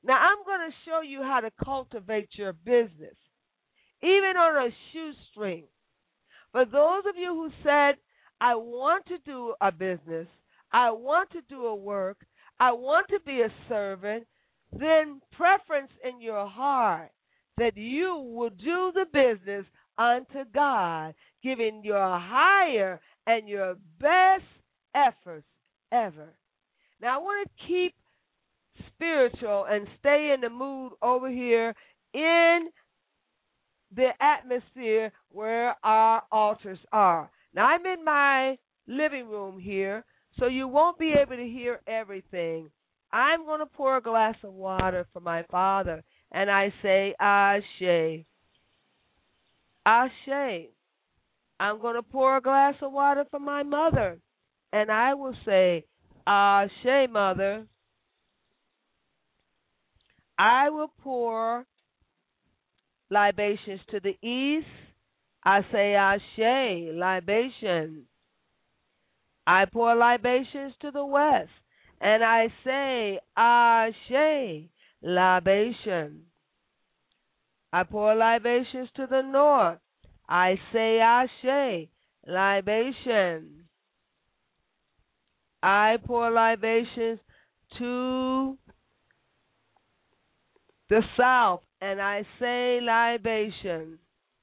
Now, I'm going to show you how to cultivate your business, even on a shoestring. For those of you who said, I want to do a business, I want to do a work, I want to be a servant, then preference in your heart that you will do the business unto God, giving your higher and your best efforts ever. Now, I want to keep spiritual and stay in the mood over here in the atmosphere where our altars are. Now, I'm in my living room here, so you won't be able to hear everything. I'm going to pour a glass of water for my father, and I say, Ashe. Ashe. I'm going to pour a glass of water for my mother, and I will say, Ashe, mother. I will pour libations to the east. I say, Ashe, libation. I pour libations to the west, and I say, Ashe, libation. I pour libations to the north. I say, Ashe, libation. I pour libations to the south, and I say, libation.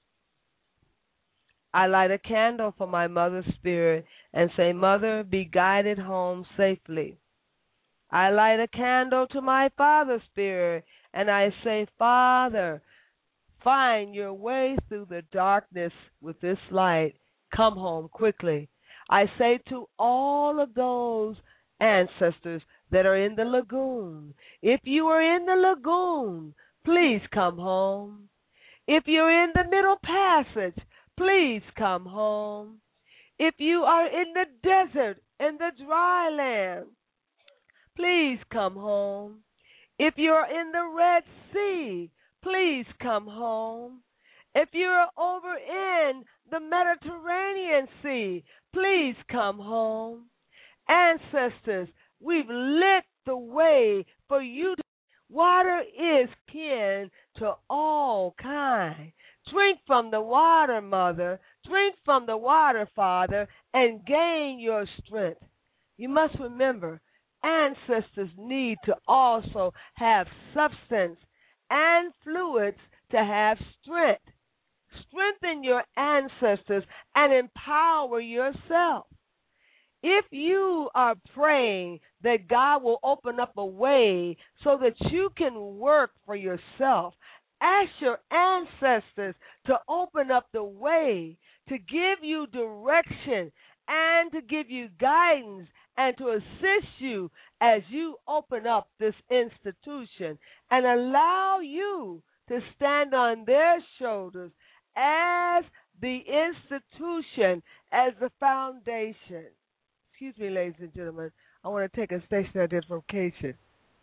I light a candle for my mother's spirit and say, Mother, be guided home safely. I light a candle to my father's spirit and I say, Father, find your way through the darkness with this light. Come home quickly. I say to all of those ancestors that are in the lagoon, if you are in the lagoon, please come home. If you're in the middle passage, please come home. If you are in the desert, in the dry land, please come home. If you're in the Red Sea, please come home. If you're over in the Mediterranean Sea, please come home. Ancestors, we've lit the way for you. Water is kin to all kind. Drink from the water, Mother. Drink from the water, Father, and gain your strength. You must remember, ancestors need to also have substance and fluids to have strength. Strengthen your ancestors and empower yourself. If you are praying that God will open up a way so that you can work for yourself, ask your ancestors to open up the way, to give you direction and to give you guidance and to assist you as you open up this institution and allow you to stand on their shoulders as the institution, as the foundation. Excuse me, ladies and gentlemen. I want to take a station identification.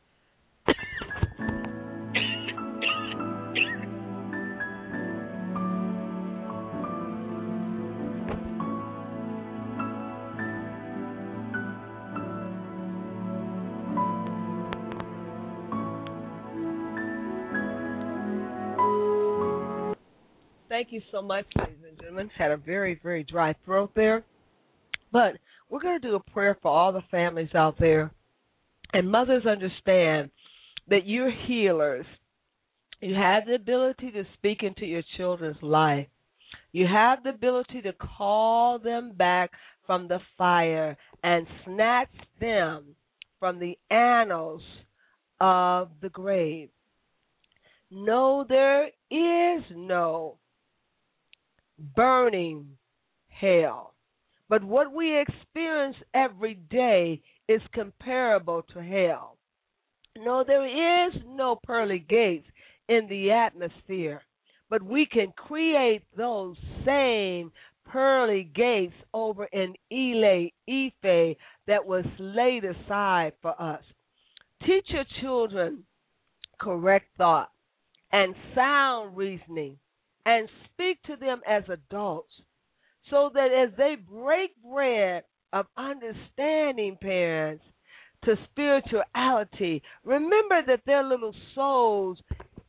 Thank you so much, ladies and gentlemen. Had a very, very dry throat there. But we're going to do a prayer for all the families out there. And mothers, understand that you're healers. You have the ability to speak into your children's life. You have the ability to call them back from the fire and snatch them from the annals of the grave. No, there is no burning hell. But what we experience every day is comparable to hell. No, there is no pearly gates in the atmosphere, but we can create those same pearly gates over in Ife that was laid aside for us. Teach your children correct thought and sound reasoning, and speak to them as adults, so that as they break bread of understanding, parents, to spirituality, remember that their little souls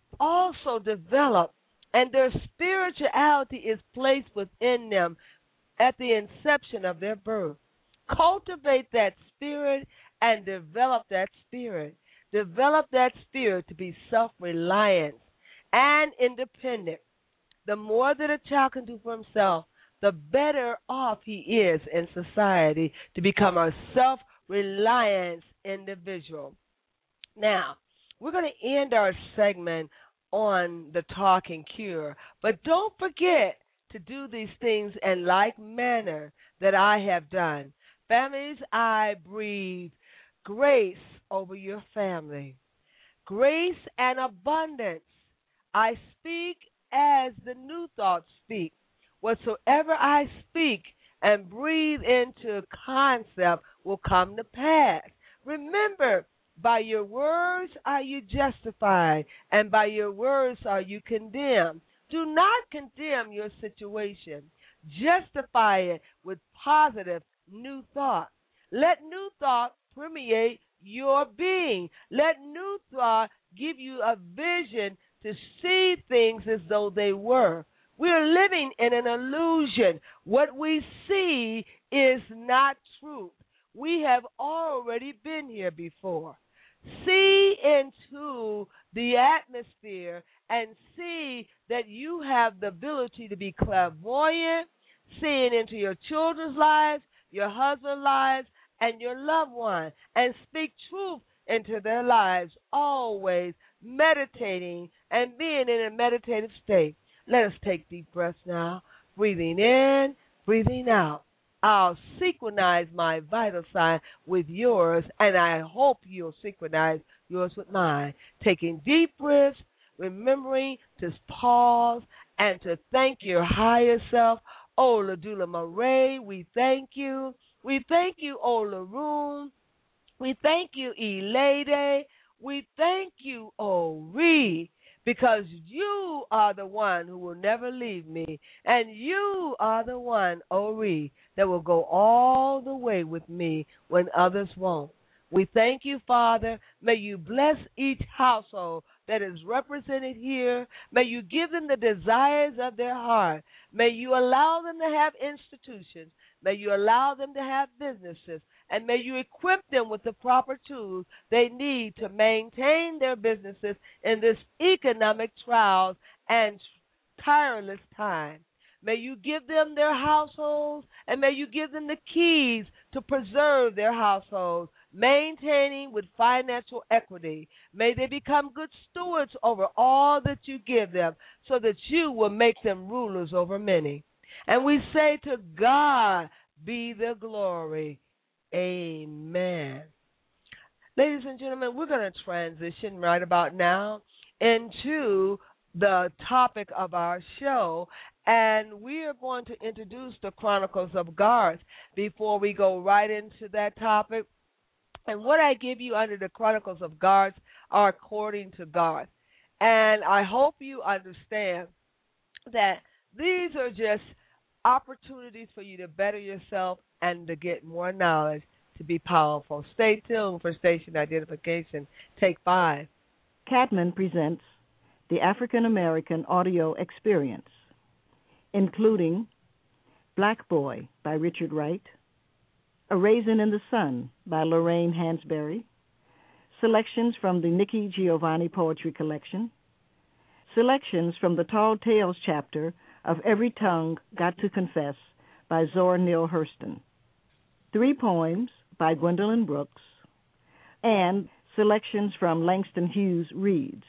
also develop, and their spirituality is placed within them at the inception of their birth. Cultivate that spirit and develop that spirit. Develop that spirit to be self-reliant and independent. The more that a child can do for himself, the better off he is in society to become a self-reliant individual. Now, we're going to end our segment on the talking cure, but don't forget to do these things in like manner that I have done. Families, I breathe grace over your family, grace and abundance. I speak as the new thoughts speak. Whatsoever I speak and breathe into concept will come to pass. Remember, by your words are you justified, and by your words are you condemned. Do not condemn your situation. Justify it with positive new thought. Let new thought permeate your being. Let new thought give you a vision to see things as though they were. We are living in an illusion. What we see is not truth. We have already been here before. See into the atmosphere and see that you have the ability to be clairvoyant, seeing into your children's lives, your husband's lives, and your loved one, and speak truth into their lives, always meditating and being in a meditative state. Let us take deep breaths now, breathing in, breathing out. I'll synchronize my vital sign with yours, and I hope you'll synchronize yours with mine. Taking deep breaths, remembering to pause and to thank your higher self. Oh, Ladula Marae, we thank you. We thank you, O Laroon. We thank you, Elade. We thank you, O Ree, because you are the one who will never leave me, and you are the one, O Ree, that will go all the way with me when others won't. We thank you, Father. May you bless each household that is represented here. May you give them the desires of their heart. May you allow them to have institutions. May you allow them to have businesses. And may you equip them with the proper tools they need to maintain their businesses in this economic trials and tireless time. May you give them their households, and may you give them the keys to preserve their households, maintaining with financial equity. May they become good stewards over all that you give them, so that you will make them rulers over many. And we say to God be the glory. Amen. Ladies and gentlemen, we're going to transition right about now into the topic of our show, and we are going to introduce the Chronicles of Garth before we go right into that topic. And what I give you under the Chronicles of Garth are according to Garth. And I hope you understand that these are just opportunities for you to better yourself and to get more knowledge to be powerful. Stay tuned for station identification. Take 5.
Cadman presents the African American audio experience, including Black Boy by Richard Wright, A Raisin in the Sun by Lorraine Hansberry, selections from the Nikki Giovanni Poetry Collection, selections from the Tall Tales chapter of Every Tongue Got to Confess by Zora Neale Hurston, 3 poems by Gwendolyn Brooks, and selections from Langston Hughes Reads.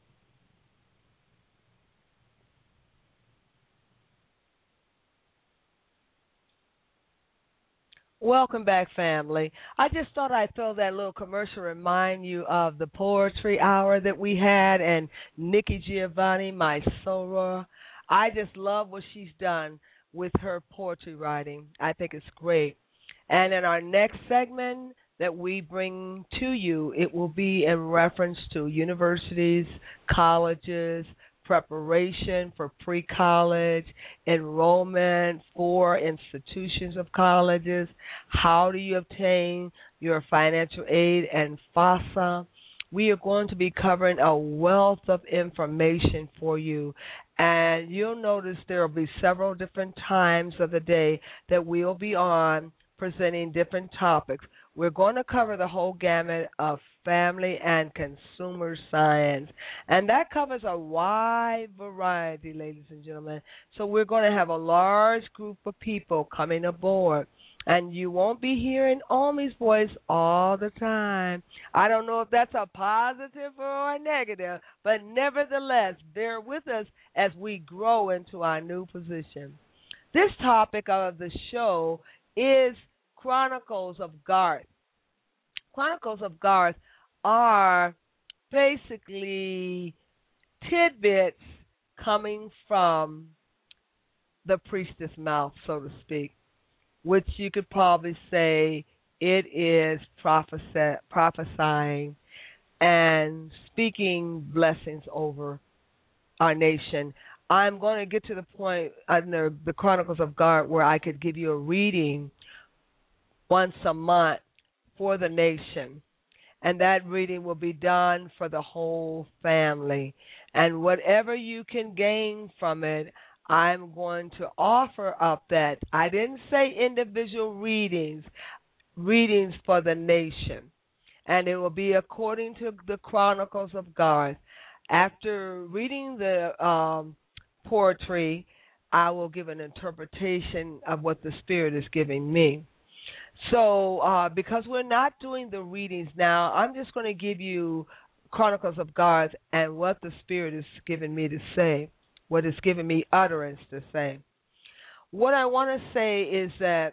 Welcome back, family. I just thought I'd throw that little commercial, remind you of the poetry hour that we had, and Nikki Giovanni, my soror. I just love what she's done with her poetry writing. I think it's great. And in our next segment that we bring to you, it will be in reference to universities, colleges, preparation for pre-college, enrollment for institutions of colleges, how do you obtain your financial aid and FAFSA. We are going to be covering a wealth of information for you. And you'll notice there will be several different times of the day that we'll be on presenting different topics. We're going to cover the whole gamut of family and consumer science. And that covers a wide variety, ladies and gentlemen. So we're going to have a large group of people coming aboard. And you won't be hearing Omi's voice all the time. I don't know if that's a positive or a negative, but nevertheless, bear with us as we grow into our new position. This topic of the show is Chronicles of Garth. Chronicles of Garth are basically tidbits coming from the priestess' mouth, so to speak, which you could probably say it is prophesying and speaking blessings over our nation. I'm going to get to the point under the Chronicles of Garth where I could give you a reading once a month for the nation. And that reading will be done for the whole family. And whatever you can gain from it, I'm going to offer up that. I didn't say individual readings for the nation. And it will be according to the Chronicles of Garth. After reading the poetry, I will give an interpretation of what the Spirit is giving me. So because we're not doing the readings now, I'm just going to give you Chronicles of Garth and what the Spirit is giving me to say, what is giving me utterance to say. What I want to say is that,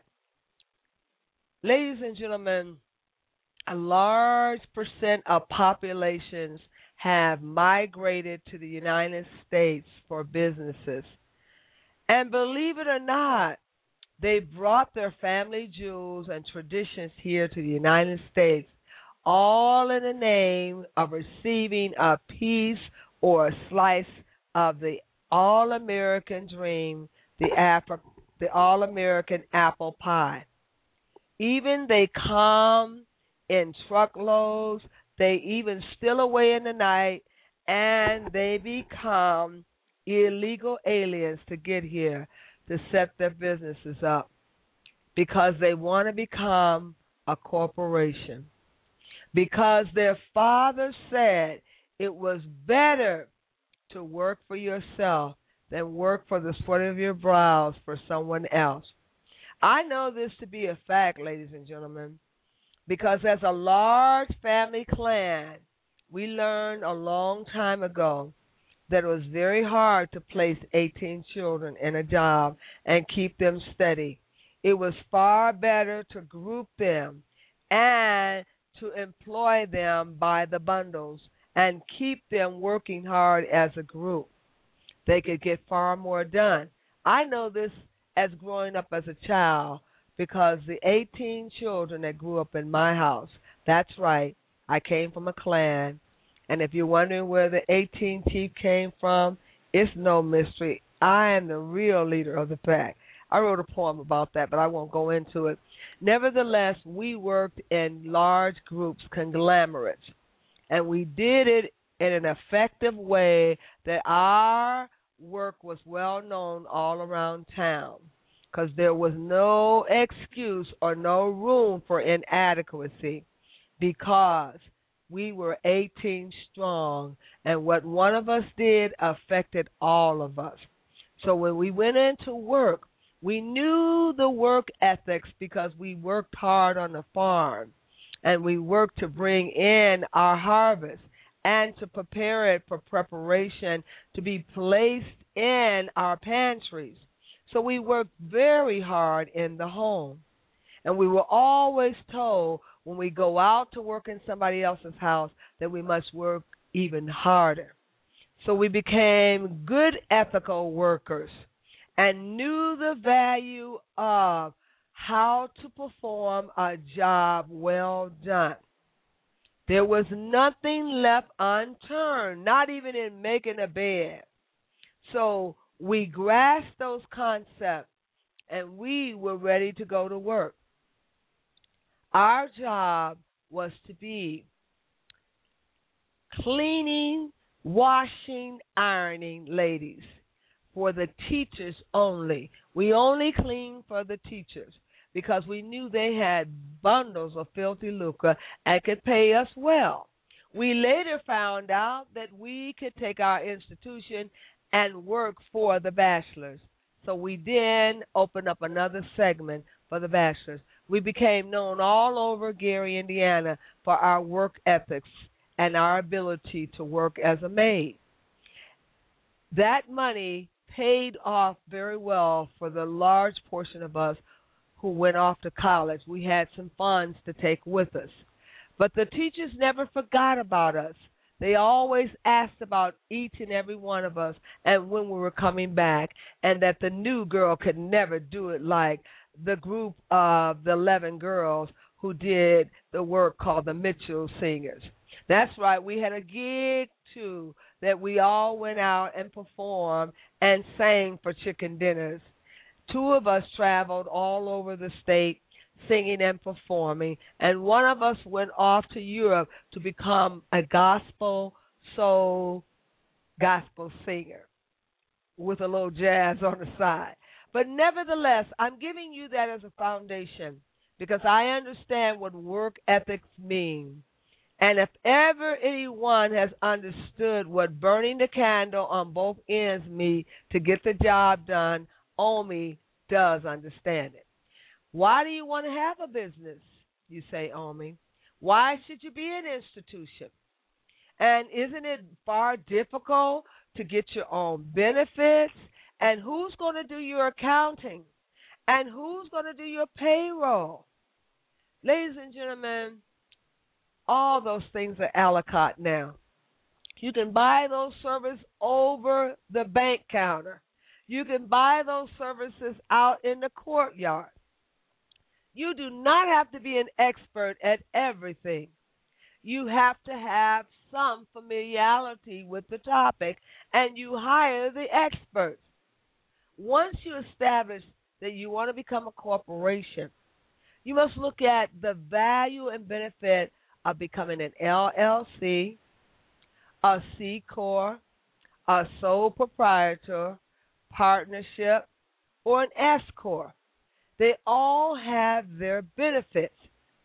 ladies and gentlemen, a large percent of populations have migrated to the United States for businesses. And believe it or not, they brought their family jewels and traditions here to the United States, all in the name of receiving a piece or a slice of the all-American dream, the all-American apple pie. Even they come in truckloads, they even steal away in the night, and they become illegal aliens to get here to set their businesses up because they want to become a corporation. Because their father said it was better to work for yourself than work for the sweat of your brows for someone else. I know this to be a fact, ladies and gentlemen, because as a large family clan, we learned a long time ago that it was very hard to place 18 children in a job and keep them steady. It was far better to group them and to employ them by the bundles and keep them working hard as a group. They could get far more done. I know this as growing up as a child because the 18 children that grew up in my house, that's right, I came from a clan. And if you're wondering where the 18 chief came from, it's no mystery. I am the real leader of the pack. I wrote a poem about that, but I won't go into it. Nevertheless, we worked in large groups, conglomerates, and we did it in an effective way that our work was well known all around town because there was no excuse or no room for inadequacy because we were 18 strong, and what one of us did affected all of us. So when we went into work, we knew the work ethics because we worked hard on the farm, and we worked to bring in our harvest and to prepare it for preparation to be placed in our pantries. So we worked very hard in the home. And we were always told when we go out to work in somebody else's house that we must work even harder. So we became good ethical workers and knew the value of how to perform a job well done. There was nothing left unturned, not even in making a bed. So we grasped those concepts and we were ready to go to work. Our job was to be cleaning, washing, ironing, ladies, for the teachers only. We only cleaned for the teachers because we knew they had bundles of filthy lucre and could pay us well. We later found out that we could take our institution and work for the bachelors. So we then opened up another segment for the bachelors. We became known all over Gary, Indiana for our work ethics and our ability to work as a maid. That money paid off very well for the large portion of us who went off to college. We had some funds to take with us. But the teachers never forgot about us. They always asked about each and every one of us and when we were coming back, and that the new girl could never do it like the group of the 11 girls who did the work called the Mitchell Singers. That's right. We had a gig, too, that we all went out and performed and sang for chicken dinners. 2 of us traveled all over the state singing and performing, and one of us went off to Europe to become a gospel singer with a little jazz on the side. But nevertheless, I'm giving you that as a foundation because I understand what work ethics mean. And if ever anyone has understood what burning the candle on both ends means to get the job done, Omi does understand it. Why do you want to have a business, you say, Omi? Why should you be an institution? And isn't it far difficult to get your own benefits? And who's going to do your accounting? And who's going to do your payroll? Ladies and gentlemen, all those things are a la carte now. You can buy those services over the bank counter. You can buy those services out in the courtyard. You do not have to be an expert at everything. You have to have some familiarity with the topic, and you hire the experts. Once you establish that you want to become a corporation, you must look at the value and benefit of becoming an LLC, a C Corp, a sole proprietor, partnership, or an S Corp. They all have their benefits.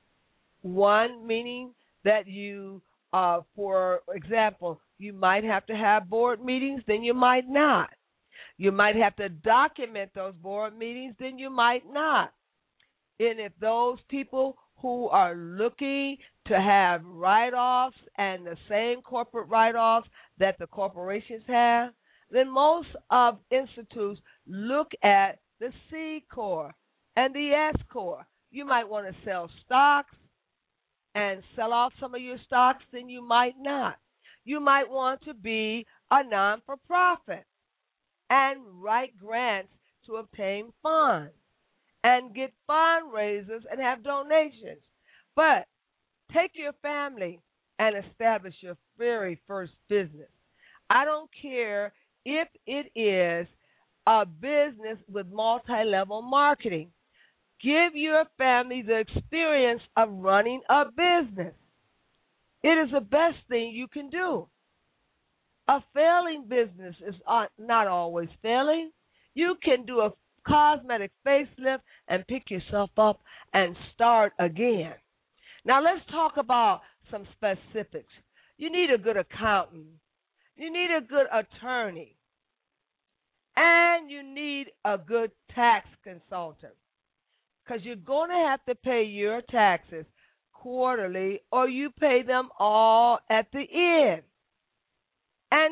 One meaning that you, for example, you might have to have board meetings, then you might not. You might have to document those board meetings, then you might not. And if those people who are looking to have write-offs and the same corporate write-offs that the corporations have, then most of institutes look at the C Corp and the S Corp. You might want to sell stocks and sell off some of your stocks, then you might not. You might want to be a non-for-profit and write grants to obtain funds and get fundraisers and have donations. But take your family and establish your very first business. I don't care if it is a business with multi-level marketing. Give your family the experience of running a business. It is the best thing you can do. A failing business is not always failing. You can do a cosmetic facelift and pick yourself up and start again. Now let's talk about some specifics. You need a good accountant. You need a good attorney. And you need a good tax consultant. Because you're going to have to pay your taxes quarterly or you pay them all at the end. And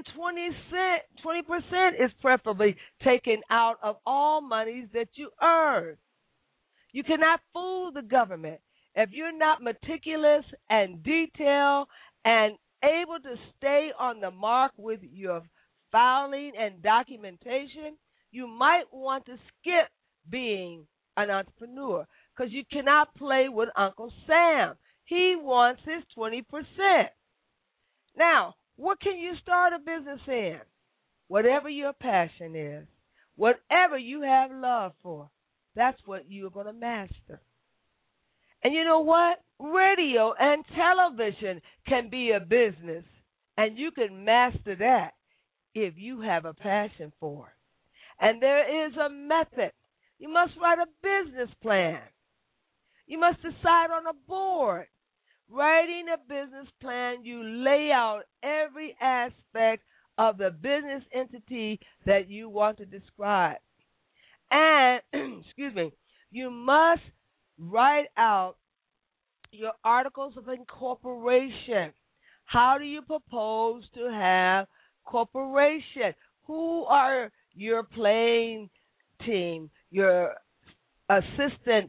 20% is preferably taken out of all monies that you earn. You cannot fool the government. If you're not meticulous and detailed and able to stay on the mark with your filing and documentation, you might want to skip being an entrepreneur because you cannot play with Uncle Sam. He wants his 20%. Now, what can you start a business in? whatever your passion is, whatever you have love for, that's what you're going to master. And you know what? Radio and television can be a business, and you can master that if you have a passion for it. And there is a method. You must write a business plan. You must decide on a board. Writing a business plan, you lay out every aspect of the business entity that you want to describe. And, excuse me, you must write out your articles of incorporation. How do you propose to have corporation? Who are your playing team, your assistant,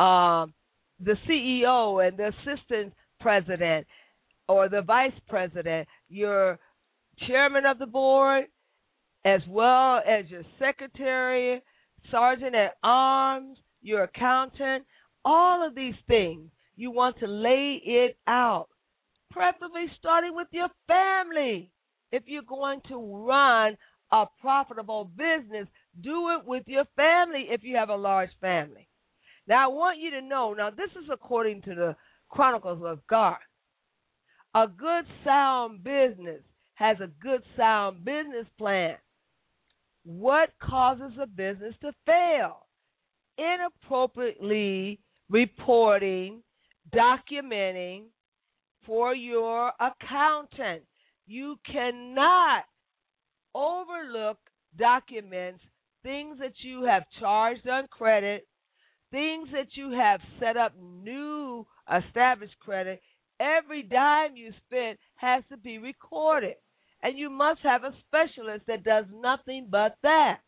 the CEO and the assistant president or the vice president, your chairman of the board, as well as your secretary, sergeant at arms, your accountant, all of these things. You want to lay it out, preferably starting with your family. If you're going to run a profitable business, do it with your family if you have a large family. Now, I want you to know, now this is according to the Chronicles of Garth. A good, sound business has a good, sound business plan. What causes a business to fail? Inappropriately reporting, documenting for your accountant. You cannot overlook documents, things that you have charged on credit, things that you have set up new established credit. Every dime you spend has to be recorded. And you must have a specialist that does nothing but that.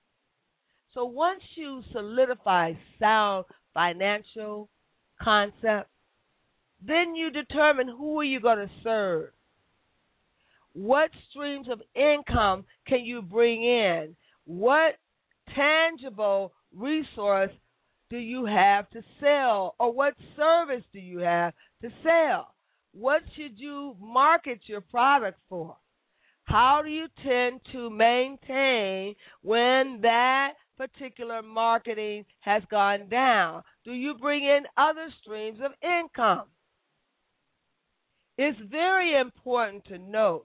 So once you solidify sound financial concept, then you determine who are you going to serve. What streams of income can you bring in? What tangible resource do you have to sell? Or what service do you have to sell? What should you market your product for? How do you tend to maintain when that particular marketing has gone down? Do you bring in other streams of income? It's very important to note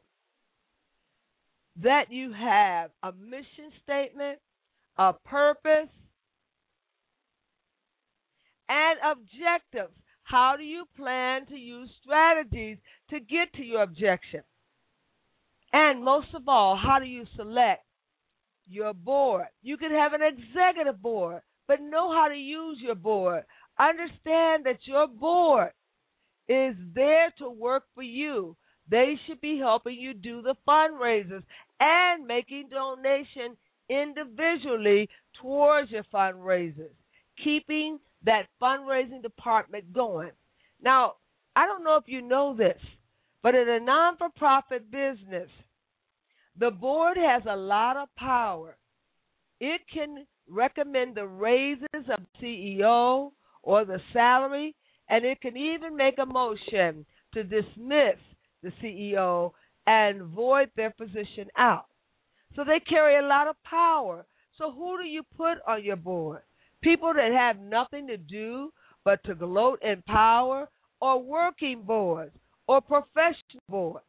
that you have a mission statement, a purpose, and objectives. How do you plan to use strategies to get to your objective? And most of all, how do you select your board? You can have an executive board, but know how to use your board. Understand that your board is there to work for you. They should be helping you do the fundraisers and making donations individually towards your fundraisers, keeping that fundraising department going. Now, I don't know if you know this, but in a non-for-profit business, the board has a lot of power. It can recommend the raises of the CEO or the salary, and it can even make a motion to dismiss the CEO and void their position out. So they carry a lot of power. So who do you put on your board? People that have nothing to do but to gloat in power, or working boards, or professional boards?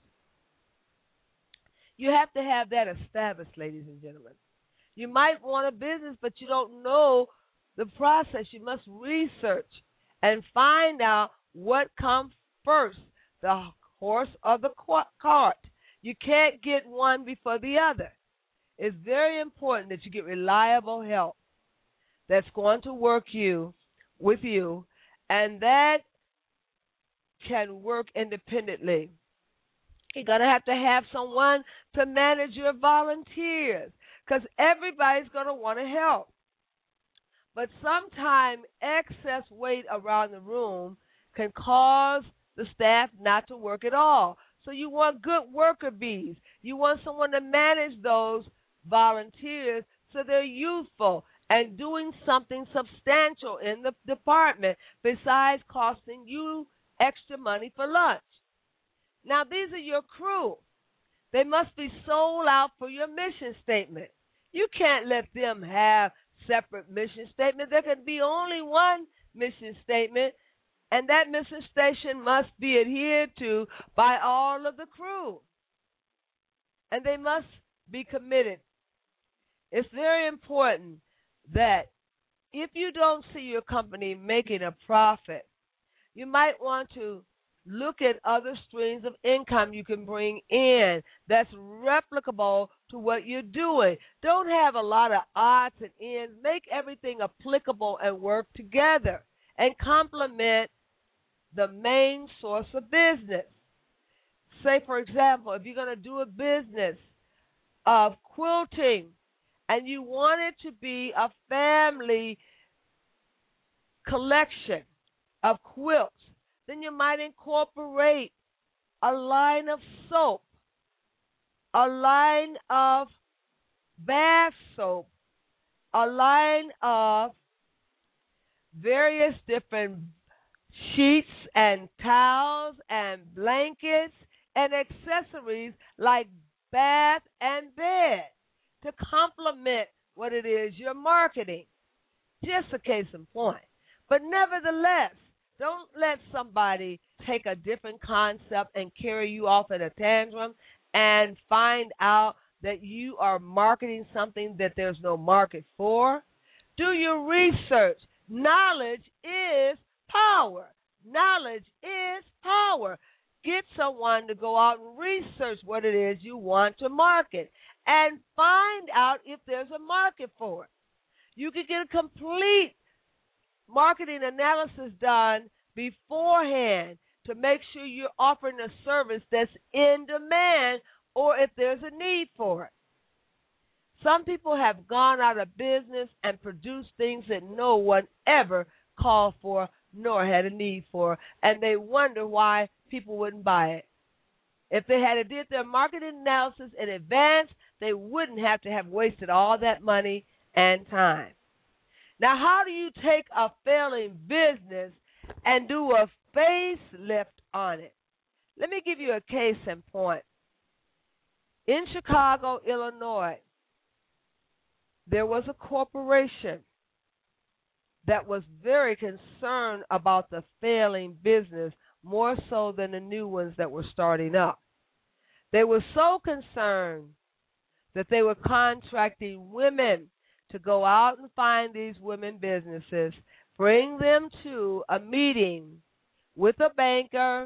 You have to have that established, ladies and gentlemen. You might want a business, but you don't know the process. You must research and find out what comes first, the horse or the cart. You can't get one before the other. It's very important that you get reliable help that's going to work with you, and that can work independently. You're going to have someone to manage your volunteers, because everybody's going to want to help. But sometimes excess weight around the room can cause the staff not to work at all. So you want good worker bees. You want someone to manage those volunteers so they're useful and doing something substantial in the department besides costing you extra money for lunch. Now, these are your crew. They must be sold out for your mission statement. You can't let them have separate mission statements. There can be only one mission statement, and that mission statement must be adhered to by all of the crew. And they must be committed. It's very important that if you don't see your company making a profit, you might want to look at other streams of income you can bring in that's replicable to what you're doing. Don't have a lot of odds and ends. Make everything applicable and work together and complement the main source of business. Say, for example, if you're going to do a business of quilting and you want it to be a family collection of quilts, then you might incorporate a line of soap, a line of bath soap, a line of various different sheets and towels and blankets and accessories like bath and bed to complement what it is you're marketing. Just a case in point. But nevertheless, don't let somebody take a different concept and carry you off in a tantrum and find out that you are marketing something that there's no market for. Do your research. Knowledge is power. Knowledge is power. Get someone to go out and research what it is you want to market and find out if there's a market for it. You can get a complete marketing analysis done beforehand to make sure you're offering a service that's in demand or if there's a need for it. Some people have gone out of business and produced things that no one ever called for nor had a need for, and they wonder why people wouldn't buy it. If they had did their marketing analysis in advance, they wouldn't have to have wasted all that money and time. Now, how do you take a failing business and do a facelift on it? Let me give you a case in point. In Chicago, Illinois, there was a corporation that was very concerned about the failing business, more so than the new ones that were starting up. They were so concerned that they were contracting women to go out and find these women businesses, bring them to a meeting with a banker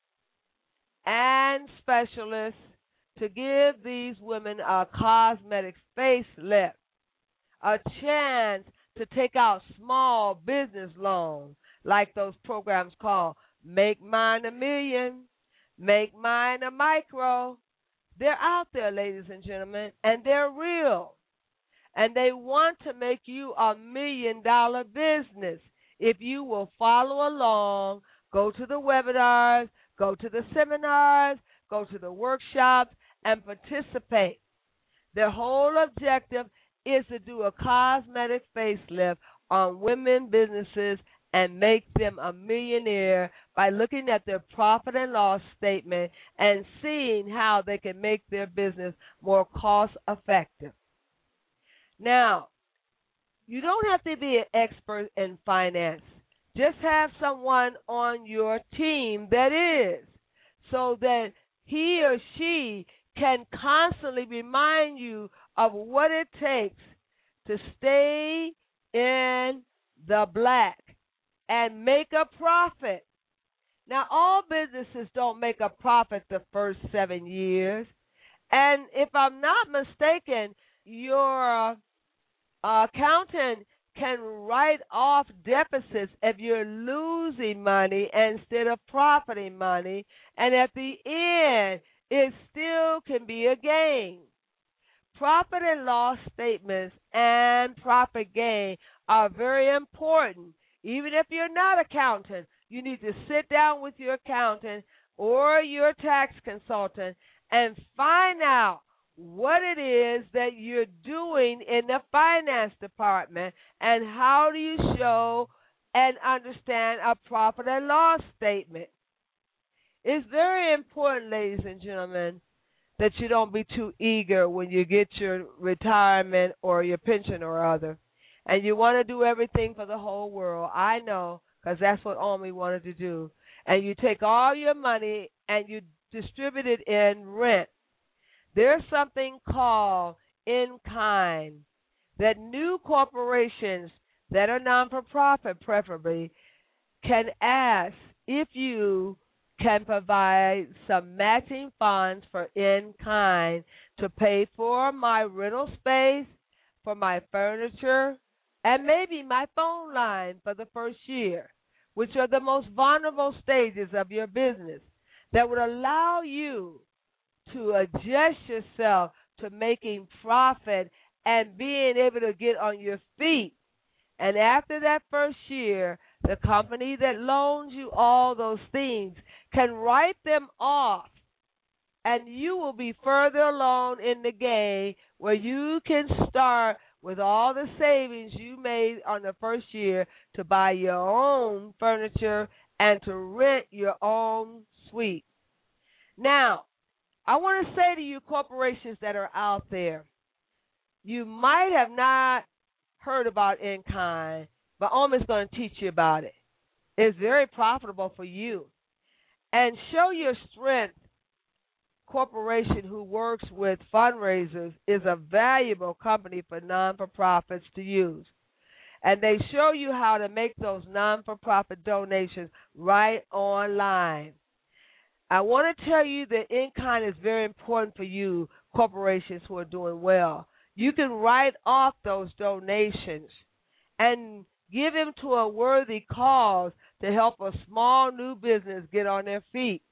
and specialists to give these women a cosmetic facelift, a chance to take out small business loans like those programs called Make Mine a Million, Make Mine a Micro. They're out there, ladies and gentlemen, and they're real. And they want to make you a $1 million business if you will follow along, go to the webinars, go to the seminars, go to the workshops, and participate. Their whole objective is to do a cosmetic facelift on women businesses and make them a millionaire by looking at their profit and loss statement and seeing how they can make their business more cost effective. Now, you don't have to be an expert in finance. Just have someone on your team that is, so that he or she can constantly remind you of what it takes to stay in the black and make a profit. Now, all businesses don't make a profit the first 7 years. And if I'm not mistaken, your accountant can write off deficits if you're losing money instead of profiting money. And at the end, it still can be a gain. Profit and loss statements and profit gain are very important. Even if you're not an accountant, you need to sit down with your accountant or your tax consultant and find out what it is that you're doing in the finance department and how do you show and understand a profit and loss statement. It's very important, ladies and gentlemen, that you don't be too eager when you get your retirement or your pension or other. And you want to do everything for the whole world. I know, because that's what Omi wanted to do. And you take all your money and you distribute it in rent. There's something called in kind that new corporations that are non-for-profit preferably can ask if you can provide some matching funds for in kind to pay for my rental space, for my furniture, and maybe my phone line for the first year, which are the most vulnerable stages of your business that would allow you to adjust yourself to making profit and being able to get on your feet. And after that first year, the company that loans you all those things can write them off, and you will be further along in the game where you can start with all the savings you made on the first year to buy your own furniture and to rent your own suite. Now, I want to say to you corporations that are out there, you might have not heard about in kind, but Omi's going to teach you about it. It's very profitable for you. And Show Your Strength Corporation, who works with fundraisers, is a valuable company for non-for-profits to use. And they show you how to make those non-for-profit donations right online. I want to tell you that in-kind is very important for you, corporations who are doing well. You can write off those donations and give them to a worthy cause to help a small new business get on their feet.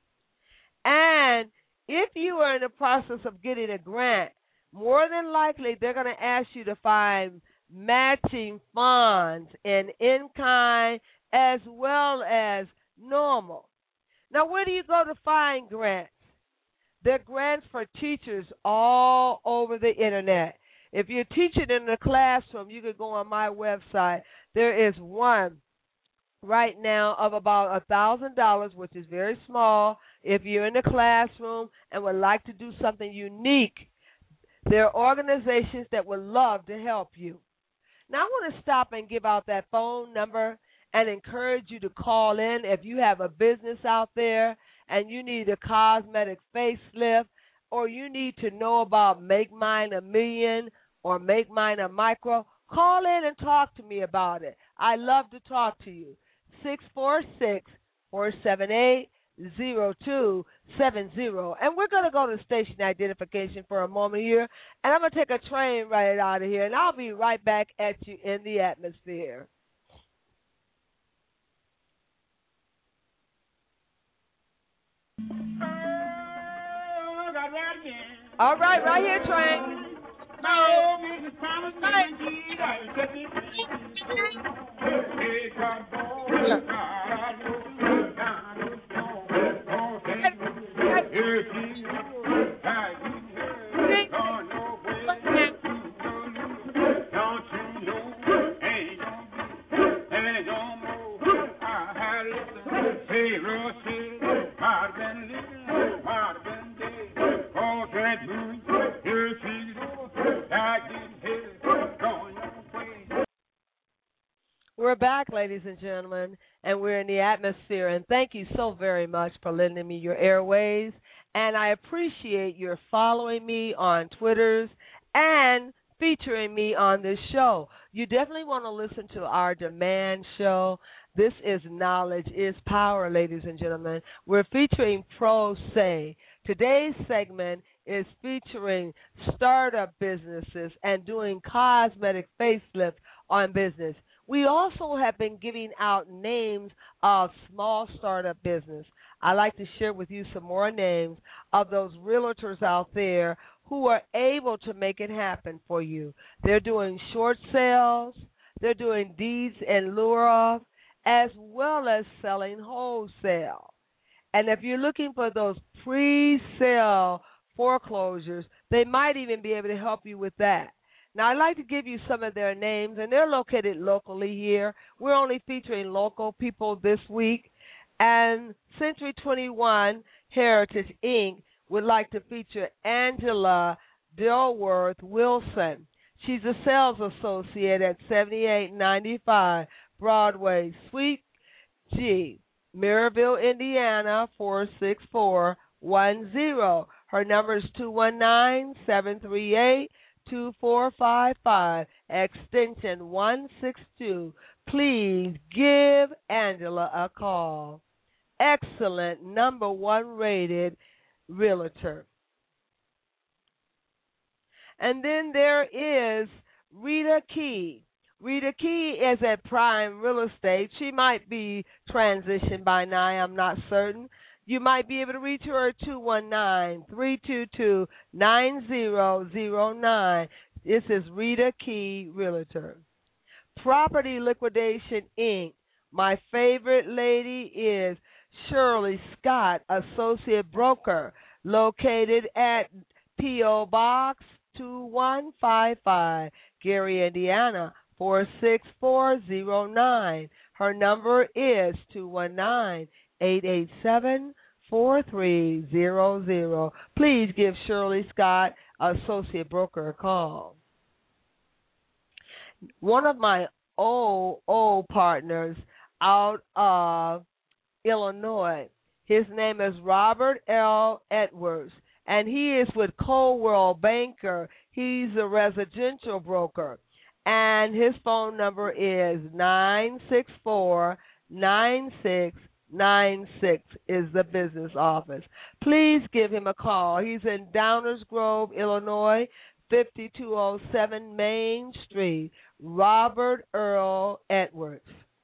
And if you are in the process of getting a grant, more than likely they're going to ask you to find matching funds in kind as well as normal. Now, where do you go to find grants? There are grants for teachers all over the Internet. If you're teaching in the classroom, you can go on my website. There is one right now of about $1,000, which is very small. If you're in the classroom and would like to do something unique, there are organizations that would love to help you. Now, I want to stop and give out that phone number and encourage you to call in if you have a business out there and you need a cosmetic facelift, or you need to know about Make Mine a Million or Make Mine a Micro. Call in and talk to me about it. I love to talk to you. 646-478-0270. And we're going to go to station identification for a moment here, and I'm going to take a train right out of here, and I'll be right back at you in the atmosphere. All right, right here, train. We're back, ladies and gentlemen, and we're in the atmosphere. And thank you so very much for lending me your airways. And I appreciate your following me on Twitters and featuring me on this show. You definitely want to listen to our demand show. This is Knowledge is Power, ladies and gentlemen. We're featuring Pro Se. Today's segment is featuring startup businesses and doing cosmetic facelift on business. We also have been giving out names of small startup business. I'd like to share with you some more names of those realtors out there who are able to make it happen for you. They're doing short sales. They're doing deeds in lieu of, as well as selling wholesale. And if you're looking for those pre-sale foreclosures, they might even be able to help you with that. Now, I'd like to give you some of their names, and they're located locally here. We're only featuring local people this week. And Century 21 Heritage, Inc., would like to feature Angela Dilworth Wilson. She's a sales associate at 7895 Broadway, Suite G, Maryville, Indiana, 46410. Her number is 219-738-2455, extension 162. Please give Angela a call. Excellent, #1 rated realtor. And then there is Rita Key. Rita Key is at Prime Real Estate. She might be transitioned by now, I'm not certain. You might be able to reach her at 219-322-9009. This is Rita Key, realtor. Property Liquidation, Inc. My favorite lady is Shirley Scott, associate broker, located at P.O. Box 2155, Gary, Indiana, 46409. Her number is 219-887-4300. Please give Shirley Scott, associate broker, a call. One of my old partners out of Illinois, his name is Robert L. Edwards, and he is with Coldwell Banker. He's a residential broker, and his phone number is 964-9696 is the business office. Please give him a call. He's in Downers Grove, Illinois, 5207 Main Street, Robert Earl Edwards.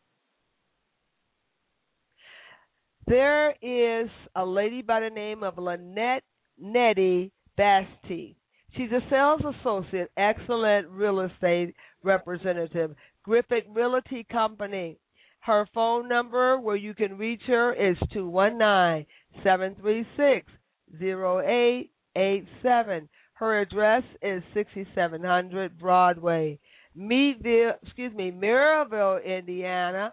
There is a lady by the name of Lynette Nettie Basti. She's a sales associate, excellent real estate representative, Griffith Realty Company. Her phone number where you can reach her is 219-736-0887. Her address is 6700 Broadway, Maryville, Indiana,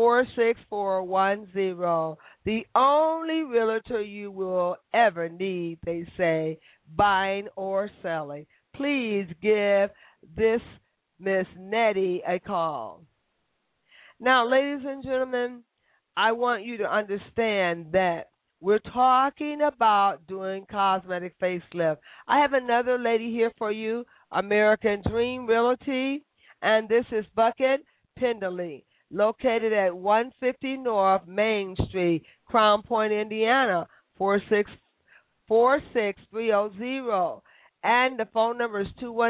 46410. The only realtor you will ever need, they say, buying or selling. Please give this Miss Nettie a call. Now, ladies and gentlemen, I want you to understand that we're talking about doing cosmetic facelift. I have another lady here for you, American Dream Realty, and this is Bucket Pendley, located at 150 North Main Street, Crown Point, Indiana, 46300. And the phone number is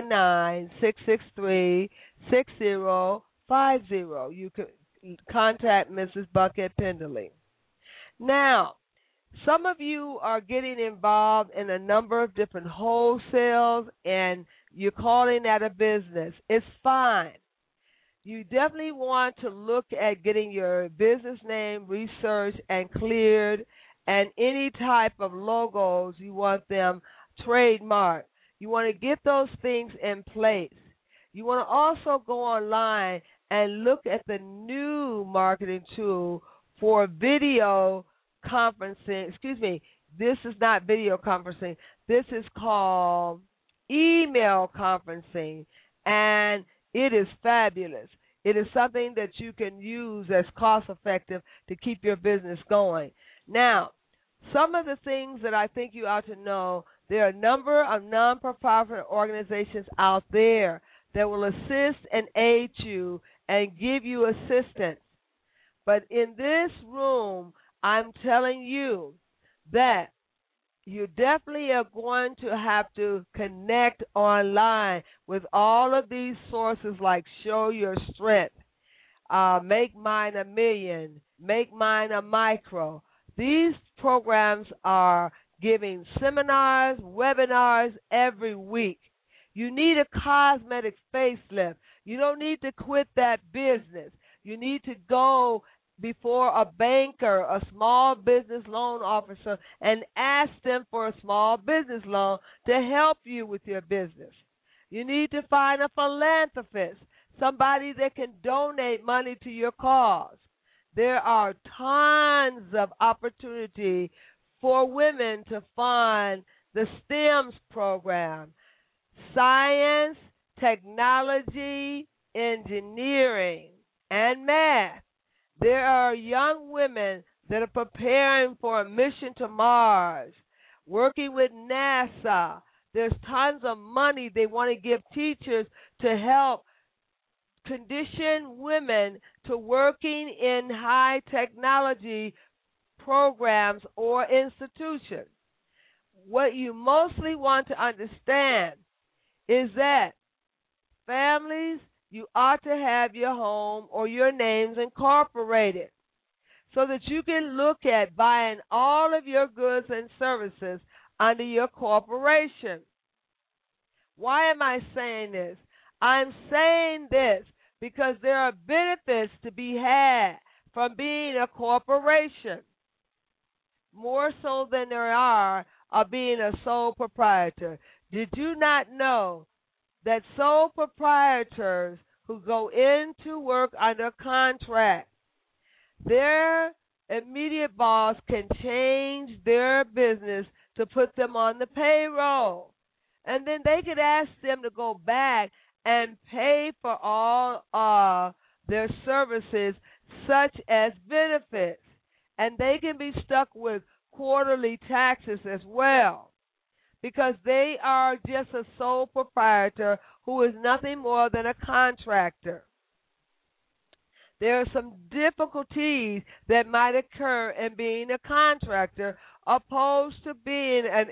219-663-6050. You can contact Mrs. Bucket Pendley. Now, some of you are getting involved in a number of different wholesales, and you're calling that a business. It's fine. You definitely want to look at getting your business name researched and cleared, and any type of logos, you want them trademarked. You want to get those things in place. You want to also go online and look at the new marketing tool for video conferencing. Excuse me, this is not video conferencing. This is called email conferencing, and it is fabulous. It is something that you can use as cost effective to keep your business going. Now, some of the things that I think you ought to know, there are a number of non-profit organizations out there that will assist and aid you and give you assistance. But in this room, I'm telling you that you definitely are going to have to connect online with all of these sources like Show Your Strength, Make Mine a Million, Make Mine a Micro. These programs are giving seminars, webinars every week. You need a cosmetic facelift. You don't need to quit that business. You need to go before a banker, a small business loan officer, and ask them for a small business loan to help you with your business. You need to find a philanthropist, somebody that can donate money to your cause. There are tons of opportunity for women to fund the STEMS program: science, technology, engineering, and math. There are young women that are preparing for a mission to Mars, working with NASA. There's tons of money they want to give teachers to help condition women to working in high technology programs or institutions. What you mostly want to understand is that families, you ought to have your home or your names incorporated so that you can look at buying all of your goods and services under your corporation. Why am I saying this? I'm saying this because there are benefits to be had from being a corporation, more so than there are of being a sole proprietor. Did you not know that sole proprietors who go into work under contract, their immediate boss can change their business to put them on the payroll? And then they could ask them to go back and pay for all their services, such as benefits. And they can be stuck with quarterly taxes as well, because they are just a sole proprietor who is nothing more than a contractor. There are some difficulties that might occur in being a contractor opposed to being an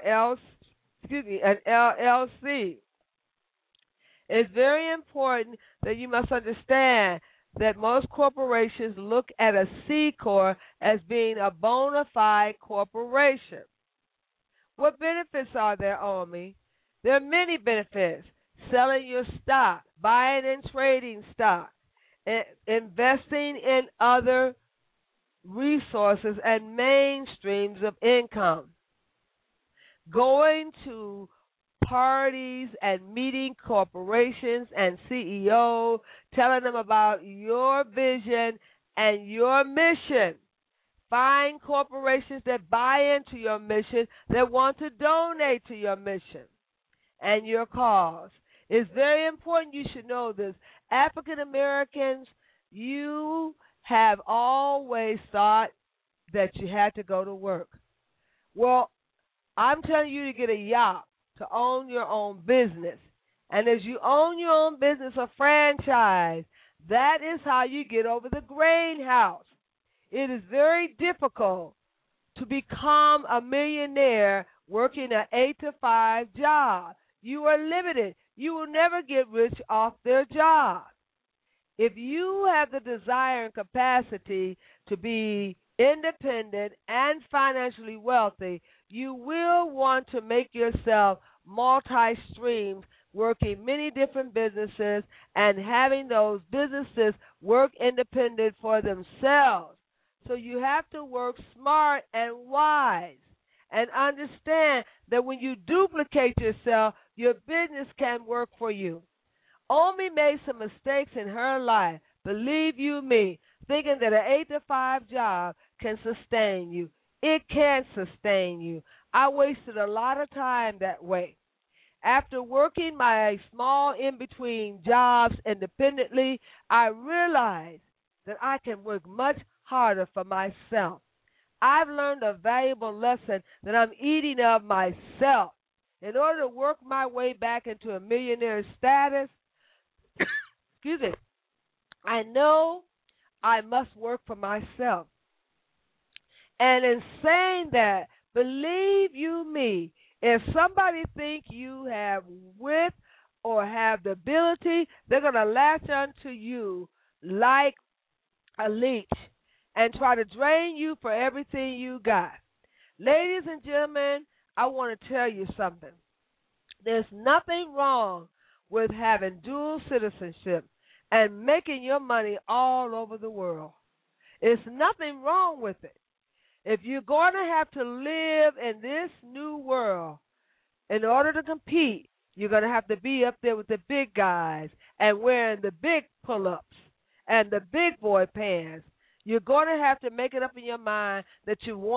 LLC. It's very important that you must understand that most corporations look at a C Corp as being a bona fide corporation. What benefits are there, Omi? There are many benefits. Selling your stock, buying and trading stock, investing in other resources and mainstreams of income, going to parties and meeting corporations and CEOs, telling them about your vision and your mission. Find corporations that buy into your mission, that want to donate to your mission and your cause. It's very important you should know this. African Americans, you have always thought that you had to go to work. Well, I'm telling you to get a yacht, to own your own business. And as you own your own business or franchise, that is how you get over the grain house. It is very difficult to become a millionaire working an 8-to-5 job. You are limited. You will never get rich off their job. If you have the desire and capacity to be independent and financially wealthy, you will want to make yourself multi-streamed, working many different businesses and having those businesses work independent for themselves. So you have to work smart and wise and understand that when you duplicate yourself, your business can work for you. Omi made some mistakes in her life, believe you me, thinking that an 8-to-5 job can sustain you. It can't sustain you. I wasted a lot of time that way. After working my small in-between jobs independently, I realized that I can work much harder for myself. I've learned a valuable lesson that I'm eating of myself. In order to work my way back into a millionaire status, excuse me, I know I must work for myself. And in saying that, believe you me, if somebody think you have wit or have the ability, they're going to latch onto you like a leech and try to drain you for everything you got. Ladies and gentlemen, I want to tell you something. There's nothing wrong with having dual citizenship and making your money all over the world. There's nothing wrong with it. If you're going to have to live in this new world, in order to compete, you're going to have to be up there with the big guys and wearing the big pull-ups and the big boy pants. You're going to have to make it up in your mind that you want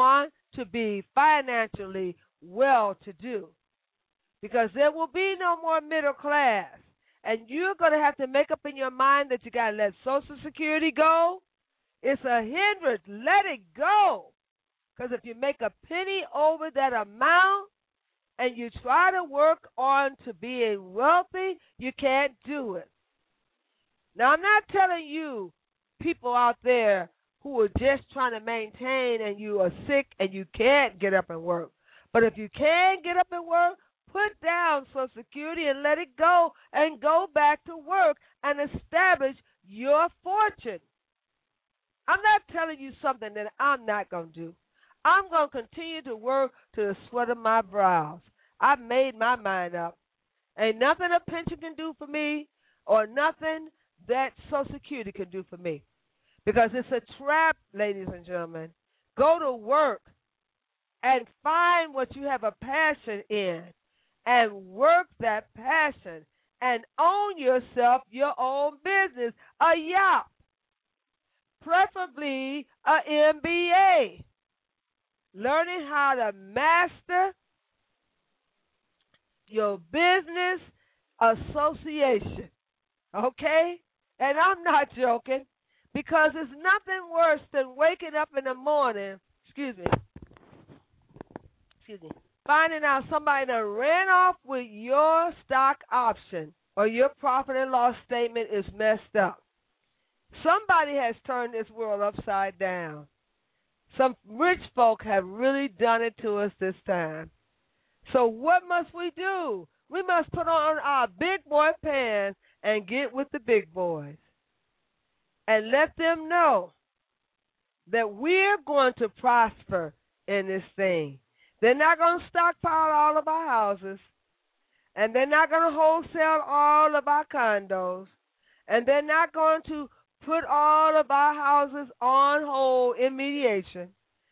to be financially well-to-do, because there will be no more middle class. And you're going to have to make up in your mind that you got to let Social Security go. It's a hindrance. Let it go. Because if you make a penny over that amount and you try to work on to being wealthy, you can't do it. Now, I'm not telling you people out there who are just trying to maintain and you are sick and you can't get up and work. But if you can get up and work, put down Social Security and let it go and go back to work and establish your fortune. I'm not telling you something that I'm not going to do. I'm going to continue to work to the sweat of my brows. I've made my mind up. Ain't nothing a pension can do for me or nothing that Social Security can do for me. Because it's a trap, ladies and gentlemen. Go to work and find what you have a passion in and work that passion and own yourself, your own business, a yacht, preferably an MBA, learning how to master your business association, okay? And I'm not joking, because it's nothing worse than waking up in the morning, finding out somebody that ran off with your stock option or your profit and loss statement is messed up. Somebody has turned this world upside down. Some rich folk have really done it to us this time. So what must we do? We must put on our big boy pants and get with the big boys and let them know that we're going to prosper in this thing. They're not going to stockpile all of our houses, and they're not going to wholesale all of our condos, and they're not going to put all of our houses on hold in mediation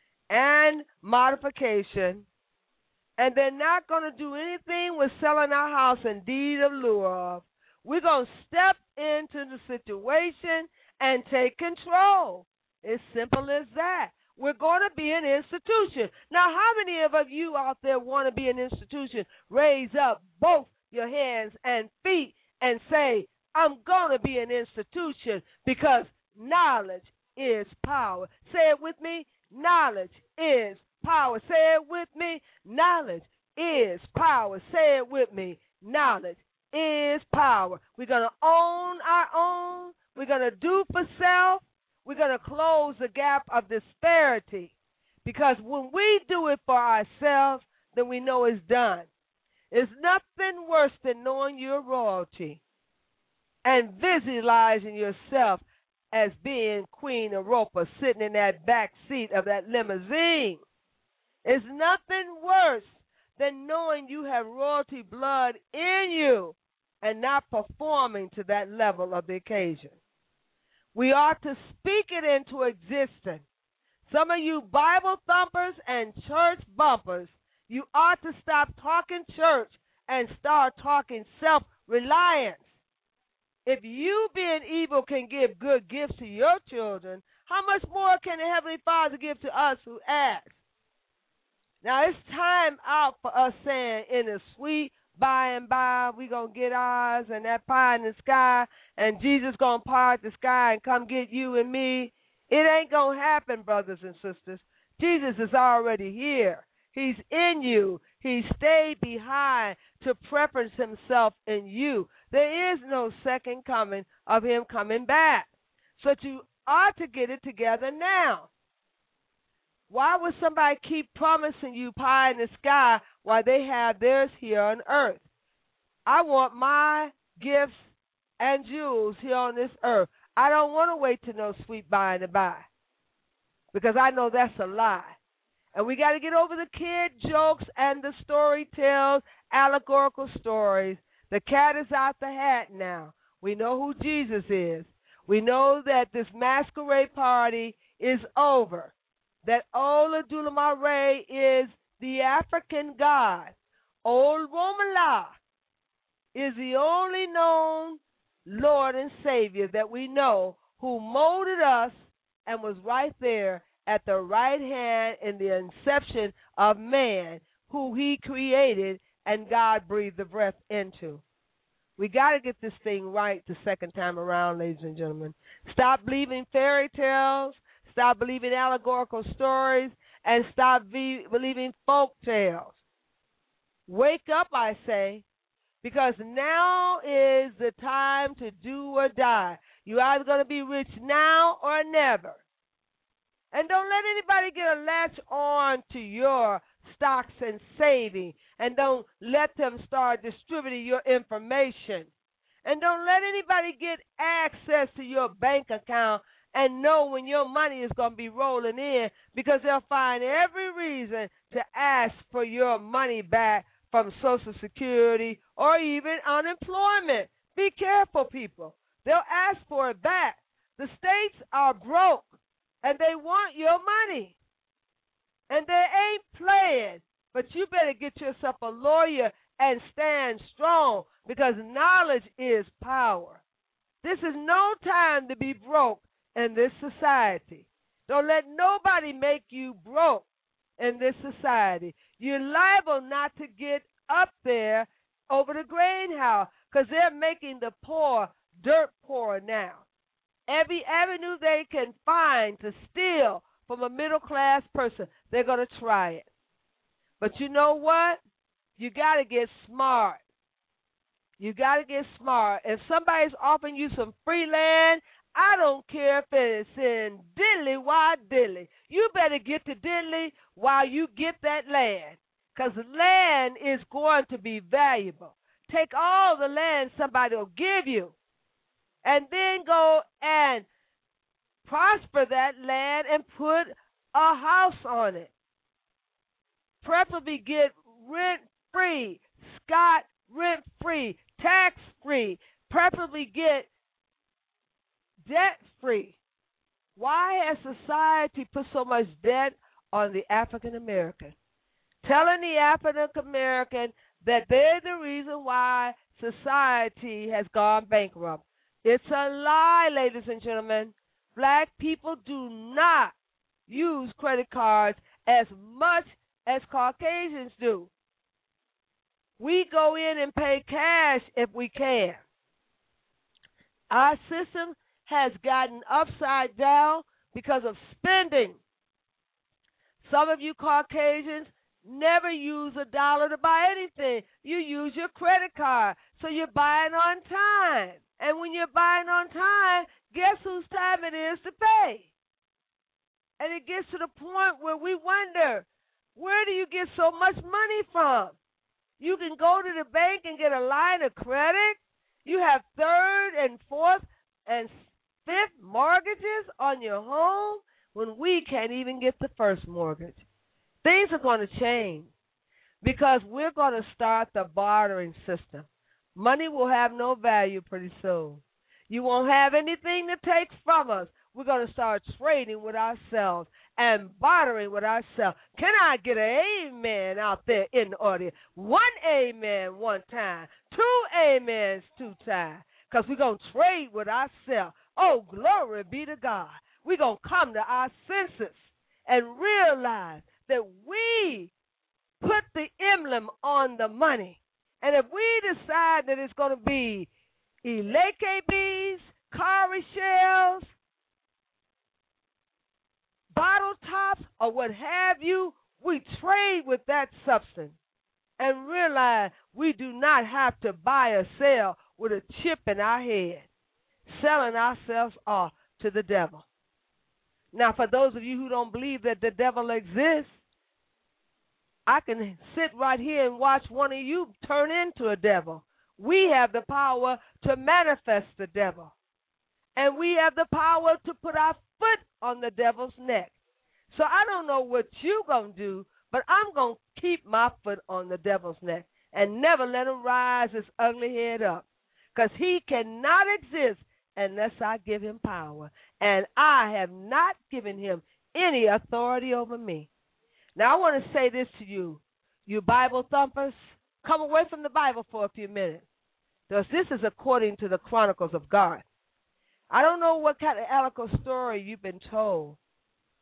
and modification, and they're not going to do anything with selling our house in deed of lieu of. We're going to step into the situation and take control. It's simple as that. We're going to be an institution. Now, how many of you out there want to be an institution? Raise up both your hands and feet and say, I'm going to be an institution, because knowledge is power. Say it with me. Knowledge is power. Say it with me. Knowledge is power. Say it with me. Knowledge is power. We're going to own our own. We're going to do for self. We're going to close the gap of disparity, because when we do it for ourselves, then we know it's done. It's nothing worse than knowing you're royalty and visualizing yourself as being Queen Europa sitting in that back seat of that limousine. It's nothing worse than knowing you have royalty blood in you and not performing to that level of the occasion. We ought to speak it into existence. Some of you Bible thumpers and church bumpers, you ought to stop talking church and start talking self-reliance. If you, being evil, can give good gifts to your children, how much more can the Heavenly Father give to us who ask? Now, it's time out for us saying, in the sweet by and by, we're going to get ours and that pie in the sky, and Jesus going to part the sky and come get you and me. It ain't going to happen, brothers and sisters. Jesus is already here. He's in you. He stayed behind to preference himself in you. There is no second coming of him coming back. So you ought to get it together now. Why would somebody keep promising you pie in the sky while they have theirs here on earth? I want my gifts and jewels here on this earth. I don't want to wait to no sweet by and by, because I know that's a lie. And we got to get over the kid jokes and the story tales, allegorical stories. The cat is out the hat now. We know who Jesus is. We know that this masquerade party is over. That Olodumare is the African god. Old Womala is the only known Lord and Savior that we know, who molded us and was right there at the right hand in the inception of man, who he created and God breathed the breath into. We got to get this thing right the second time around, ladies and gentlemen. Stop believing fairy tales, stop believing allegorical stories, and stop believing folk tales. Wake up, I say, because now is the time to do or die. You're either going to be rich now or never. And don't let anybody get a latch on to your stocks and saving. And don't let them start distributing your information. And don't let anybody get access to your bank account and know when your money is going to be rolling in, because they'll find every reason to ask for your money back from Social Security or even unemployment. Be careful, people. They'll ask for it back. The states are broke, and they want your money. And they ain't playing. But you better get yourself a lawyer and stand strong, because knowledge is power. This is no time to be broke in this society. Don't let nobody make you broke in this society. You're liable not to get up there over the grain house, because they're making the poor dirt poor now. Every avenue they can find to steal from a middle-class person, they're going to try it. But you know what? You got to get smart. You got to get smart. If somebody's offering you some free land, I don't care if it's in diddly why diddly. You better get to diddly while you get that land, because land is going to be valuable. Take all the land somebody will give you, and then go and prosper that land and put a house on it. Preferably get rent-free, Scott rent-free, tax-free. Preferably get debt-free. Why has society put so much debt on the African American? Telling the African American that they're the reason why society has gone bankrupt. It's a lie, ladies and gentlemen. Black people do not use credit cards as much as Caucasians do. We go in and pay cash if we can. Our system has gotten upside down because of spending. Some of you Caucasians never use a dollar to buy anything. You use your credit card, so you're buying on time. And when you're buying on time, guess whose time it is to pay? And it gets to the point where we wonder, where do you get so much money from? You can go to the bank and get a line of credit. You have third and fourth and fifth mortgages on your home when we can't even get the first mortgage. Things are going to change because we're going to start the bartering system. Money will have no value pretty soon. You won't have anything to take from us. We're going to start trading with ourselves and bartering with ourselves. Can I get an amen out there in the audience? One amen one time. Two amens two times. Because we're going to trade with ourselves. Oh, glory be to God. We're going to come to our senses and realize that we put the emblem on the money. And if we decide that it's going to be Eleke beads, cowrie shells, bottle tops, or what have you, we trade with that substance and realize we do not have to buy or sell with a chip in our head, selling ourselves off to the devil. Now, for those of you who don't believe that the devil exists, I can sit right here and watch one of you turn into a devil. We have the power to manifest the devil. And we have the power to put our foot on the devil's neck. So I don't know what you're going to do, but I'm going to keep my foot on the devil's neck and never let him rise his ugly head up, because he cannot exist unless I give him power. And I have not given him any authority over me. Now, I want to say this to you, you Bible thumpers. Come away from the Bible for a few minutes, because this is according to the Chronicles of God. I don't know what kind of allegorical story you've been told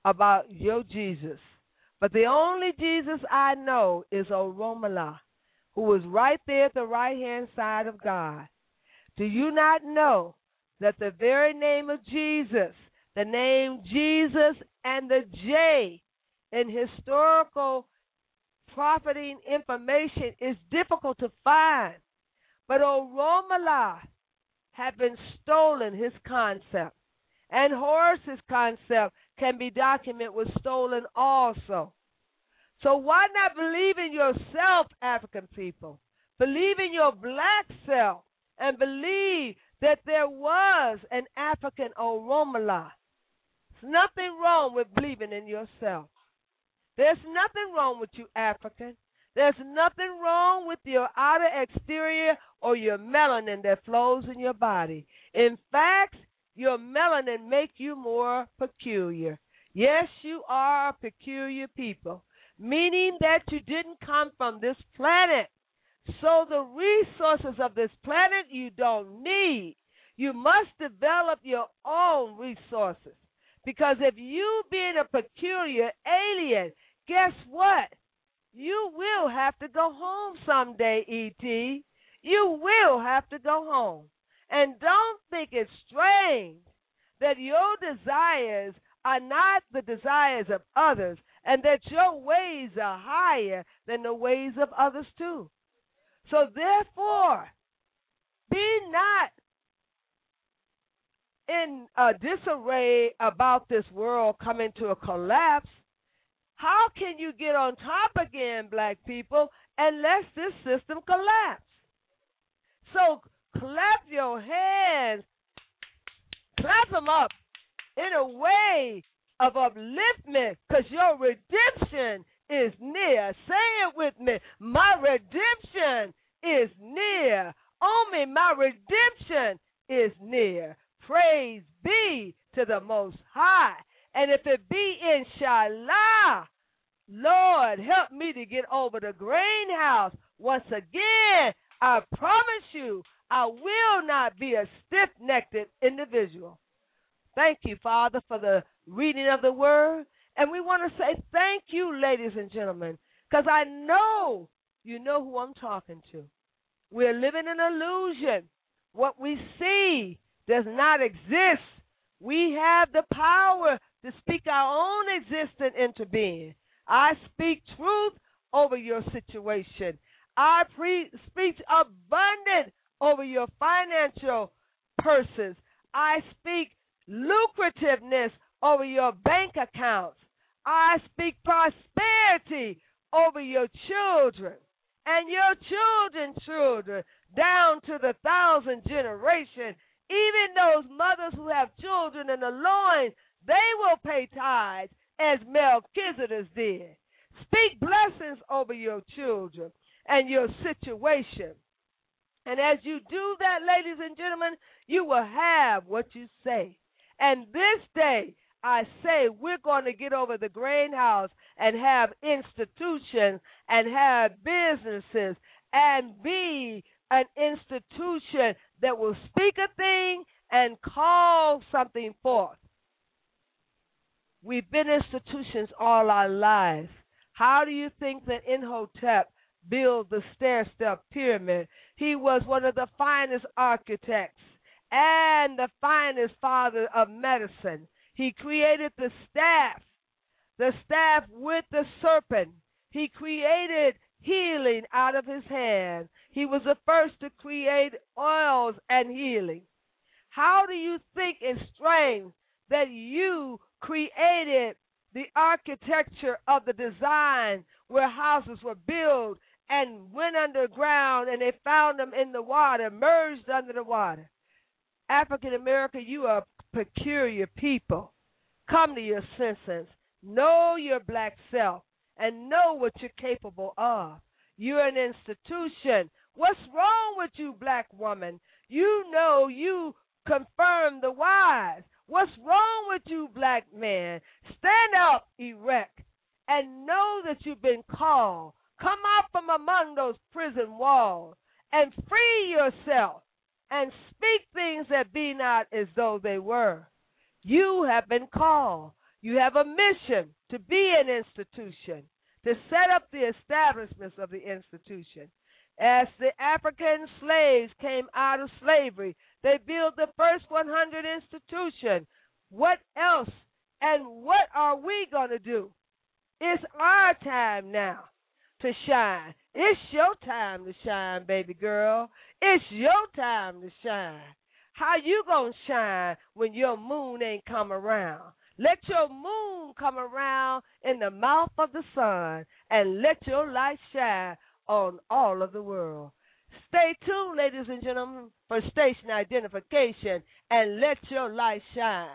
about your Jesus. But the only Jesus I know is Oromola, who was right there at the right-hand side of God. Do you not know that the very name of Jesus, the name Jesus and the J in historical profiting information is difficult to find? But Oromola had been stolen, his concept. And Horus's concept can be documented was stolen also. So why not believe in yourself, African people? Believe in your black self and believe that there was an African Oromola. There's nothing wrong with believing in yourself. There's nothing wrong with you, African. There's nothing wrong with your outer exterior or your melanin that flows in your body. In fact, your melanin make you more peculiar. Yes, you are a peculiar people, meaning that you didn't come from this planet. So the resources of this planet you don't need. You must develop your own resources. Because if you being a peculiar alien, guess what? You will have to go home someday, E.T. You will have to go home. And don't think it's strange that your desires are not the desires of others and that your ways are higher than the ways of others too. So therefore, be not in a disarray about this world coming to a collapse. How can you get on top again, black people, unless this system collapse? So clap your hands, clap them up in a way of upliftment, because your redemption is near. Say it with me. My redemption is near. Oh me, my redemption is near. Praise be to the Most High. And if it be inshallah, Lord, help me to get over the grain house. Once again, I promise you, I will not be a stiff-necked individual. Thank you, Father, for the reading of the word. And we want to say thank you, ladies and gentlemen, because I know you know who I'm talking to. We're living in illusion. What we see does not exist. We have the power to speak our own existence into being. I speak truth over your situation. I speak abundant over your financial purses. I speak lucrativeness over your bank accounts. I speak prosperity over your children and your children's children down to the 1,000th generation. Even those mothers who have children in the loins, they will pay tithes as Melchizedek did. Speak blessings over your children and your situation. And as you do that, ladies and gentlemen, you will have what you say. And this day, I say we're going to get over the grain house and have institutions and have businesses and be an institution that will speak a thing and call something forth. We've been institutions all our lives. How do you think that Imhotep built the stair-step pyramid? He was one of the finest architects and the finest father of medicine. He created the staff with the serpent. He created healing out of his hand. He was the first to create oils and healing. How do you think it's strange that you created the architecture of the design where houses were built and went underground and they found them in the water, merged under the water? African America, you are a peculiar people. Come to your senses. Know your black self and know what you're capable of. You're an institution. What's wrong with you, black woman? You know you confirm the wise. What's wrong with you, black man? Stand up erect and know that you've been called. Come out from among those prison walls and free yourself and speak things that be not as though they were. You have been called. You have a mission to be an institution, to set up the establishments of the institution. As the African slaves came out of slavery, they built the first 100 institution. What else and what are we going to do? It's our time now to shine. It's your time to shine, baby girl. It's your time to shine. How you going to shine when your moon ain't come around? Let your moon come around in the mouth of the sun and let your light shine on all of the world. Stay tuned, ladies and gentlemen, for station identification and let your light shine.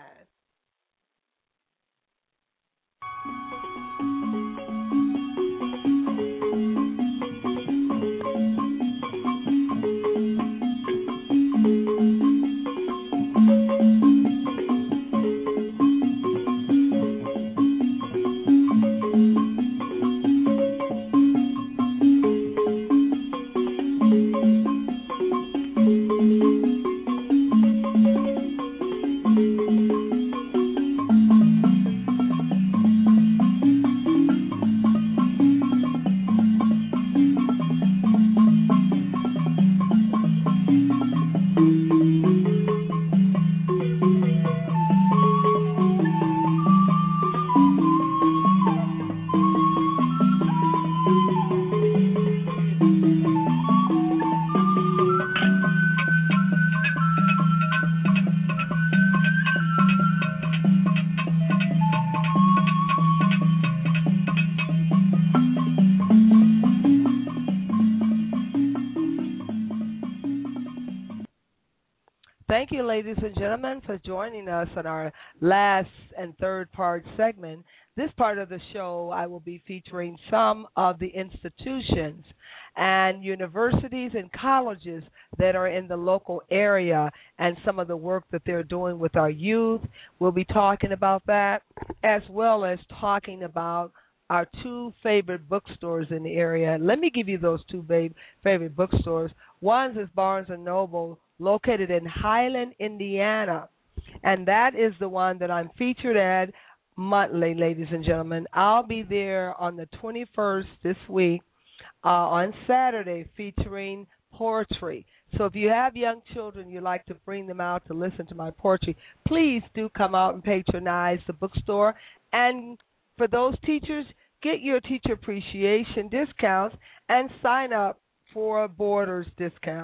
Thank you, ladies and gentlemen, for joining us on our last and third part segment. This part of the show, I will be featuring some of the institutions and universities and colleges that are in the local area and some of the work that they're doing with our youth. We'll be talking about that, as well as talking about our two favorite bookstores in the area. Let me give you those two favorite bookstores. One is Barnes & Noble, located in Highland, Indiana, and that is the one that I'm featured at monthly, ladies and gentlemen. I'll be there on the 21st this week on Saturday featuring poetry. So if you have young children, you like to bring them out to listen to my poetry, please do come out and patronize the bookstore. And for those teachers, get your teacher appreciation discounts and sign up for a Borders discount.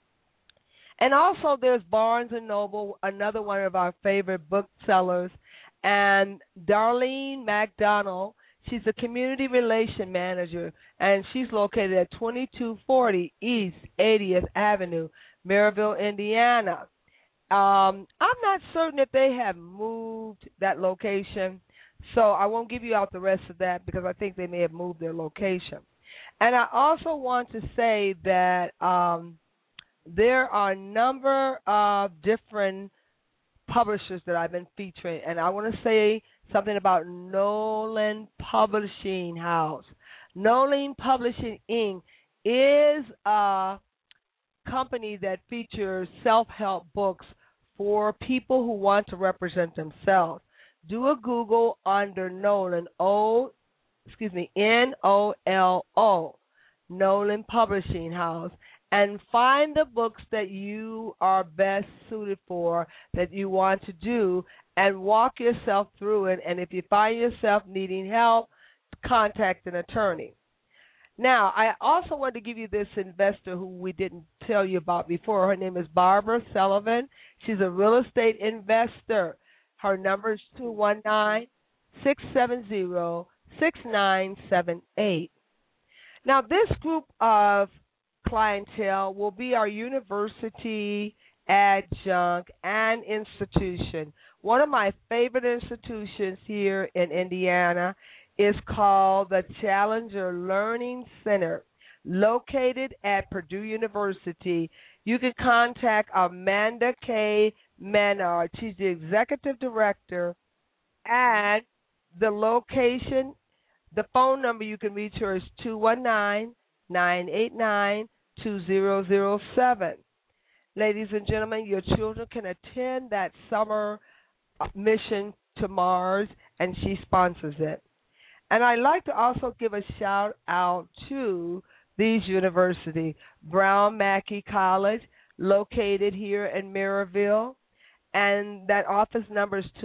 And also there's Barnes & Noble, another one of our favorite booksellers, and Darlene McDonald. She's a community relation manager, and she's located at 2240 East 80th Avenue, Maryville, Indiana. I'm not certain if they have moved that location, so I won't give you out the rest of that because I think they may have moved their location. And I also want to say that there are a number of different publishers that I've been featuring, and I want to say something about Nolan Publishing House. Nolan Publishing Inc. is a company that features self-help books for people who want to represent themselves. Do a Google under Nolan, N-O-L-O, Nolan Publishing House, and find the books that you are best suited for, that you want to do, and walk yourself through it. And if you find yourself needing help, contact an attorney. Now, I also want to give you this investor who we didn't tell you about before. Her name is Barbara Sullivan. She's a real estate investor. Her number is 219-670-6978. Now, this group of clientele will be our university, adjunct, and institution. One of my favorite institutions here in Indiana is called the Challenger Learning Center, located at Purdue University. You can contact Amanda K. Menard. She's the executive director, and the location, the phone number you can reach her is 219-989-2007. Ladies and gentlemen, your children can attend that summer mission to Mars and she sponsors it. And I'd like to also give a shout out to these universities: Brown Mackie College, located here in Maryville, and that office number is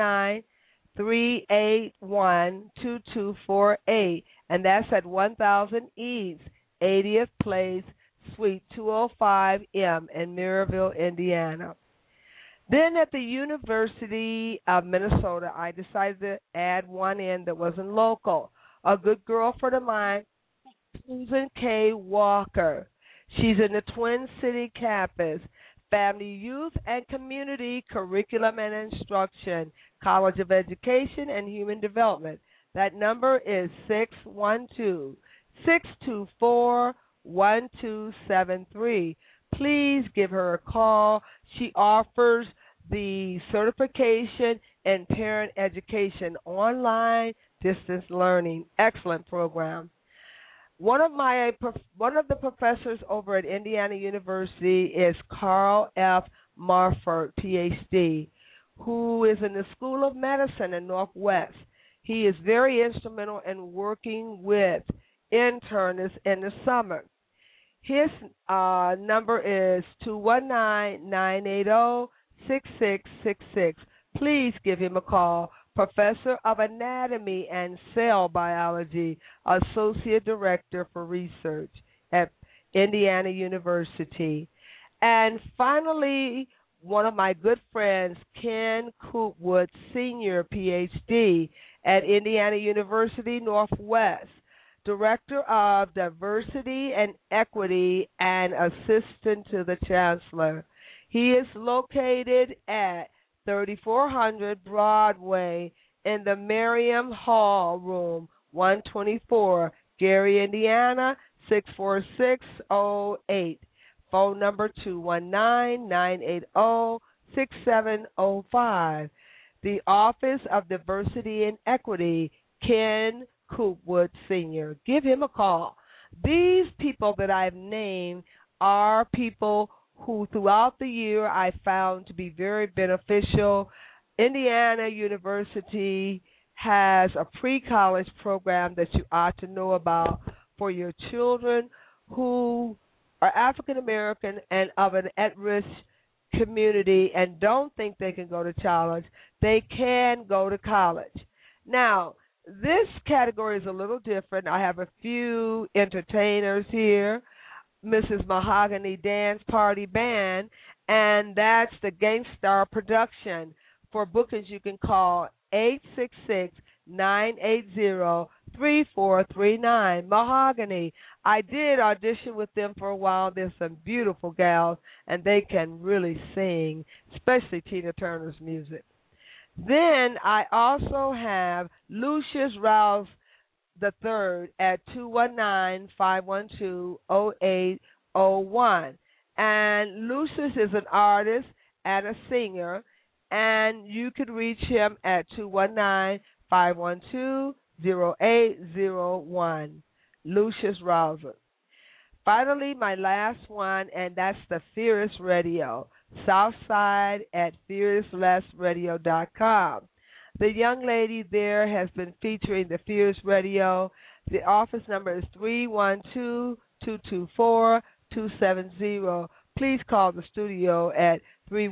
219-381-2248, and that's at 1000 East 80th Place, Suite 205M in Maryville, Indiana. Then at the University of Minnesota, I decided to add one in that wasn't local. A good girlfriend of mine, Susan K. Walker. She's in the Twin City campus, Family, Youth, and Community Curriculum and Instruction, College of Education and Human Development. That number is 612-624-1273. Please give her a call. She offers the certification in parent education, online distance learning. Excellent program. One of the professors over at Indiana University is Carl F. Marford, Ph.D., who is in the School of Medicine in Northwest. He is very instrumental in working with internists in the summer. His number is 219-980-6666. Please give him a call. Professor of Anatomy and Cell Biology, Associate Director for Research at Indiana University. And finally, one of my good friends, Ken Coopwood, Senior, Ph.D. at Indiana University Northwest, Director of Diversity and Equity and Assistant to the Chancellor. He is located at 3400 Broadway in the Merriam Hall Room 124, Gary, Indiana 64608. Phone number 219-980-6705. The Office of Diversity and Equity, Ken Coopwood Sr. Give him a call. These people that I've named are people who throughout the year I found to be very beneficial. Indiana University has a pre-college program that you ought to know about for your children who are African American and of an at-risk community and don't think they can go to college. They can go to college. Now, this category is a little different. I have a few entertainers here. Mrs. Mahogany Dance Party Band, and that's the Gangstar Production. For bookings, you can call 866-980-3439. Mahogany. I did audition with them for a while. There's some beautiful gals, and they can really sing, especially Tina Turner's music. Then I also have Lucius Rouse the third at 219-512-0801. And Lucius is an artist and a singer, and you could reach him at 219-512-0801. Lucius Rouser. Finally, my last one, and that's the Fierce Radio, Southside at fearlessradio.com. The young lady there has been featuring the Fierce Radio. The office number is 312-224-270. Please call the studio at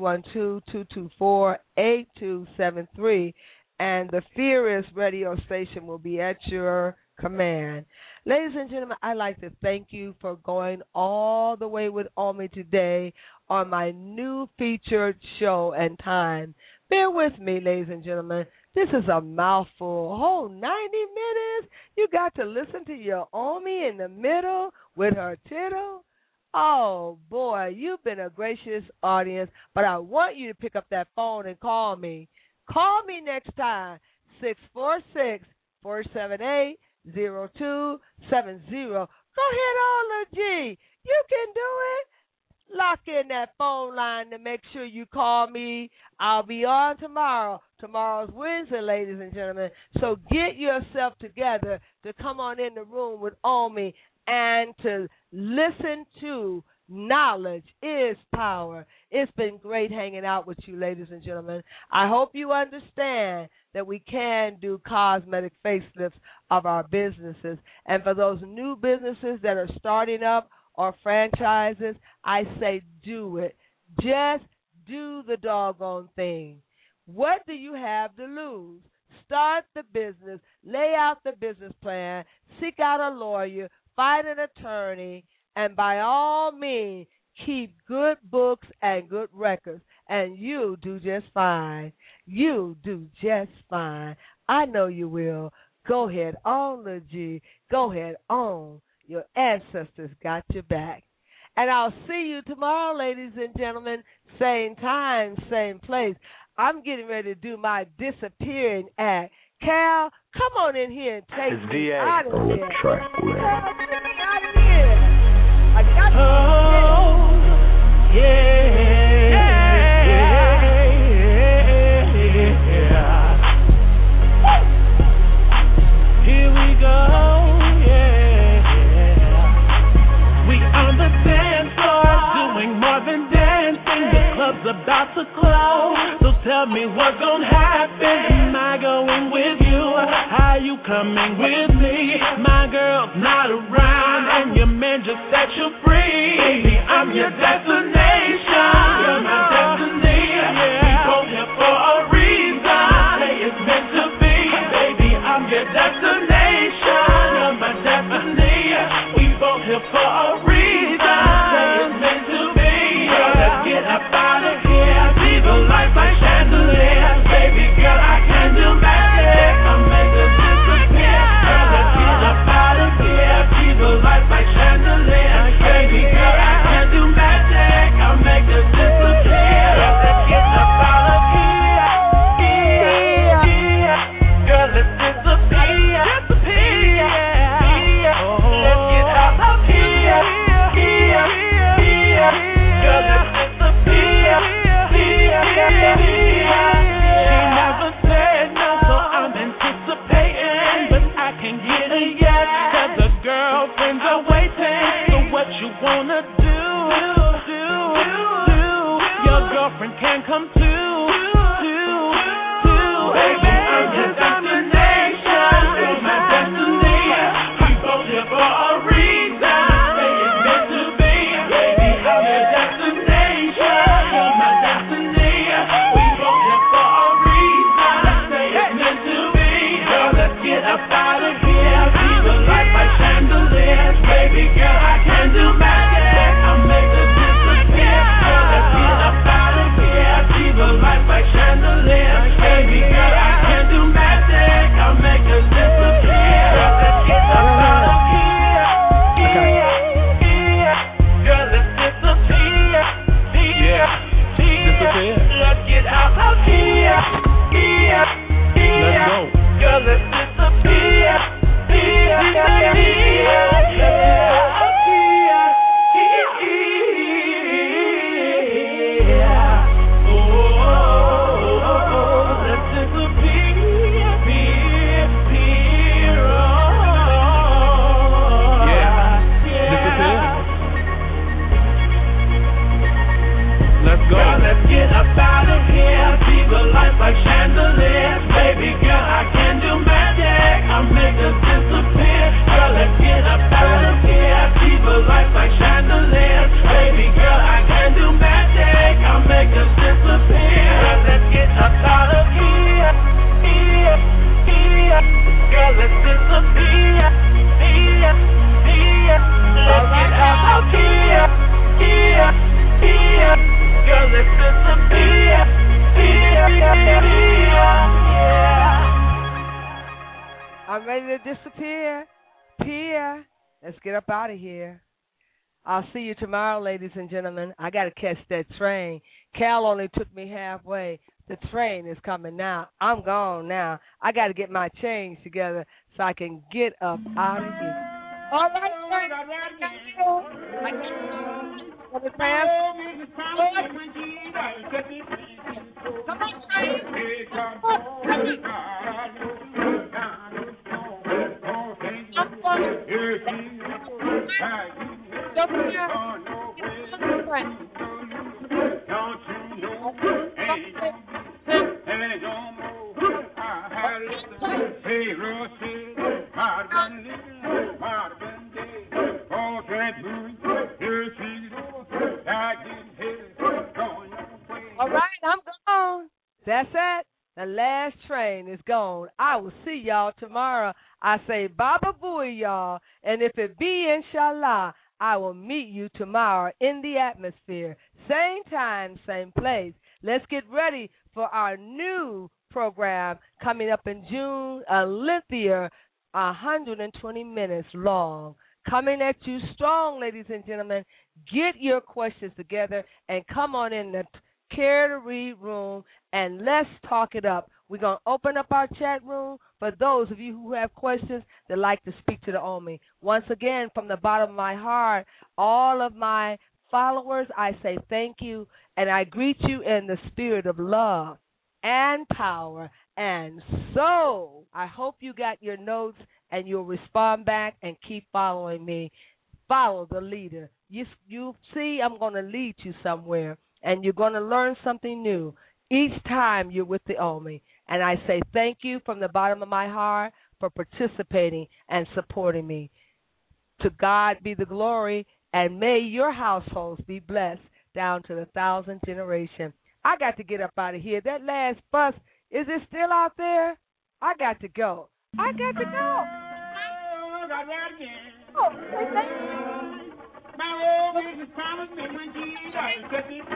312-224-8273, and the Fierce Radio station will be at your command. Ladies and gentlemen, I'd like to thank you for going all the way with me today on my new featured show and time. Bear with me, ladies and gentlemen. This is a mouthful. A whole 90 minutes. You got to listen to your Omi in the middle with her tittle. Oh, boy, you've been a gracious audience, but I want you to pick up that phone and call me. Call me next time, 646-478-0270. Go ahead, Ola G. You can do it. Lock in that phone line to make sure you call me. I'll be on tomorrow. Tomorrow's Wednesday, ladies and gentlemen. So get yourself together to come on in the room with Omi and to listen to knowledge is power. It's been great hanging out with you, ladies and gentlemen. I hope you understand that we can do cosmetic facelifts of our businesses. And for those new businesses that are starting up or franchises, I say do it. Just do the doggone thing. What do you have to lose? Start the business, lay out the business plan, seek out a lawyer, find an attorney, and by all means, keep good books and good records, and you do just fine. You do just fine. I know you will. Go ahead on, G. Go ahead on. Your ancestors got your back. And I'll see you tomorrow, ladies and gentlemen, same time, same place. I'm getting ready to do my disappearing act. Cal, come on in here and take me out of here. Cal, get me out of here. I got you. Oh, yeah. Here we go, yeah. We on the dance floor, doing more than dancing. The club's about to close. Tell me what's gonna happen. Am I going with you? How you coming with me? My girl's not around, and your man just set you free. Baby, I'm your destination. You're my destiny. We both here for a reason. Say it's meant to be. Baby, I'm your destination. You're my destiny. We both here for a reason. Say it's meant to be. Girl, let's get up out of here. Leave a life like chandelier, baby girl, I can do magic. I'll make it disappear. Girl, let's get up out of here. Keep a life like chandelier, baby girl, I can do magic. I'll make it disappear. Girl, let's get up out of here. Girl, let's disappear. Let's get out of here. Girl, let's disappear. She never said no, so I'm anticipating, but I can get a yes, 'cause the girlfriends are waiting. So what you wanna do? Your girlfriend can come too. Baby, I'm your destination. You're my destiny. We both here for a reason. Say it's meant to be. Baby, I'm your destination. You're my destiny. We both here for a reason. Say it's meant to be. Girl, let's get up out of here. Leave a life like chandeliers. Baby girl, I can do magic. I'll make it disappear. Girl, let's get up out of here. Leave a life like chandeliers. Baby girl, I can do magic. I'll make it disappear. Girl, let's get up out of here. Girl, let's disappear. Disappear. Let's get out of here. Let's go. Girl, let's disappear. Girl, let's get up out of here. Keep a life like chandeliers. Baby girl, I can do magic. I'll make us disappear. Girl, let's get up out of here. Keep a life like chandeliers. Baby girl, I can do magic. I'll make us disappear. Girl, let's get up out of here. Girl, let's disappear. Let's get out of here. Girl, let's disappear. I'm ready to disappear. Let's get up out of here. I'll see you tomorrow, ladies and gentlemen. I got to catch that train. Cal only took me halfway. The train is coming now. I'm gone now. I got to get my change together so I can get up out of here. All right. Come on, last train is gone. I will see y'all tomorrow. I say Baba Booey, y'all. And if it be inshallah, I will meet you tomorrow in the atmosphere. Same time, same place. Let's get ready for our new program coming up in June, a lengthier 120 minutes long. Coming at you strong, ladies and gentlemen. Get your questions together and come on in the Care to Read room and let's talk it up. We're going to open up our chat room for those of you who have questions that like to speak to the Omi. Once again, from the bottom of my heart, all of my followers, I say thank you, and I greet you in the spirit of love and power. And so I hope you got your notes and you'll respond back and keep following me. Follow the leader. You see, I'm going to lead you somewhere, and you're going to learn something new each time you're with the Omi. And I say thank you from the bottom of my heart for participating and supporting me. To God be the glory, and may your households be blessed down to the 1,000th generation. I got to get up out of here. That last bus, is it still out there? I got to go. I got to go. Oh, my old is promised me when Jesus said it.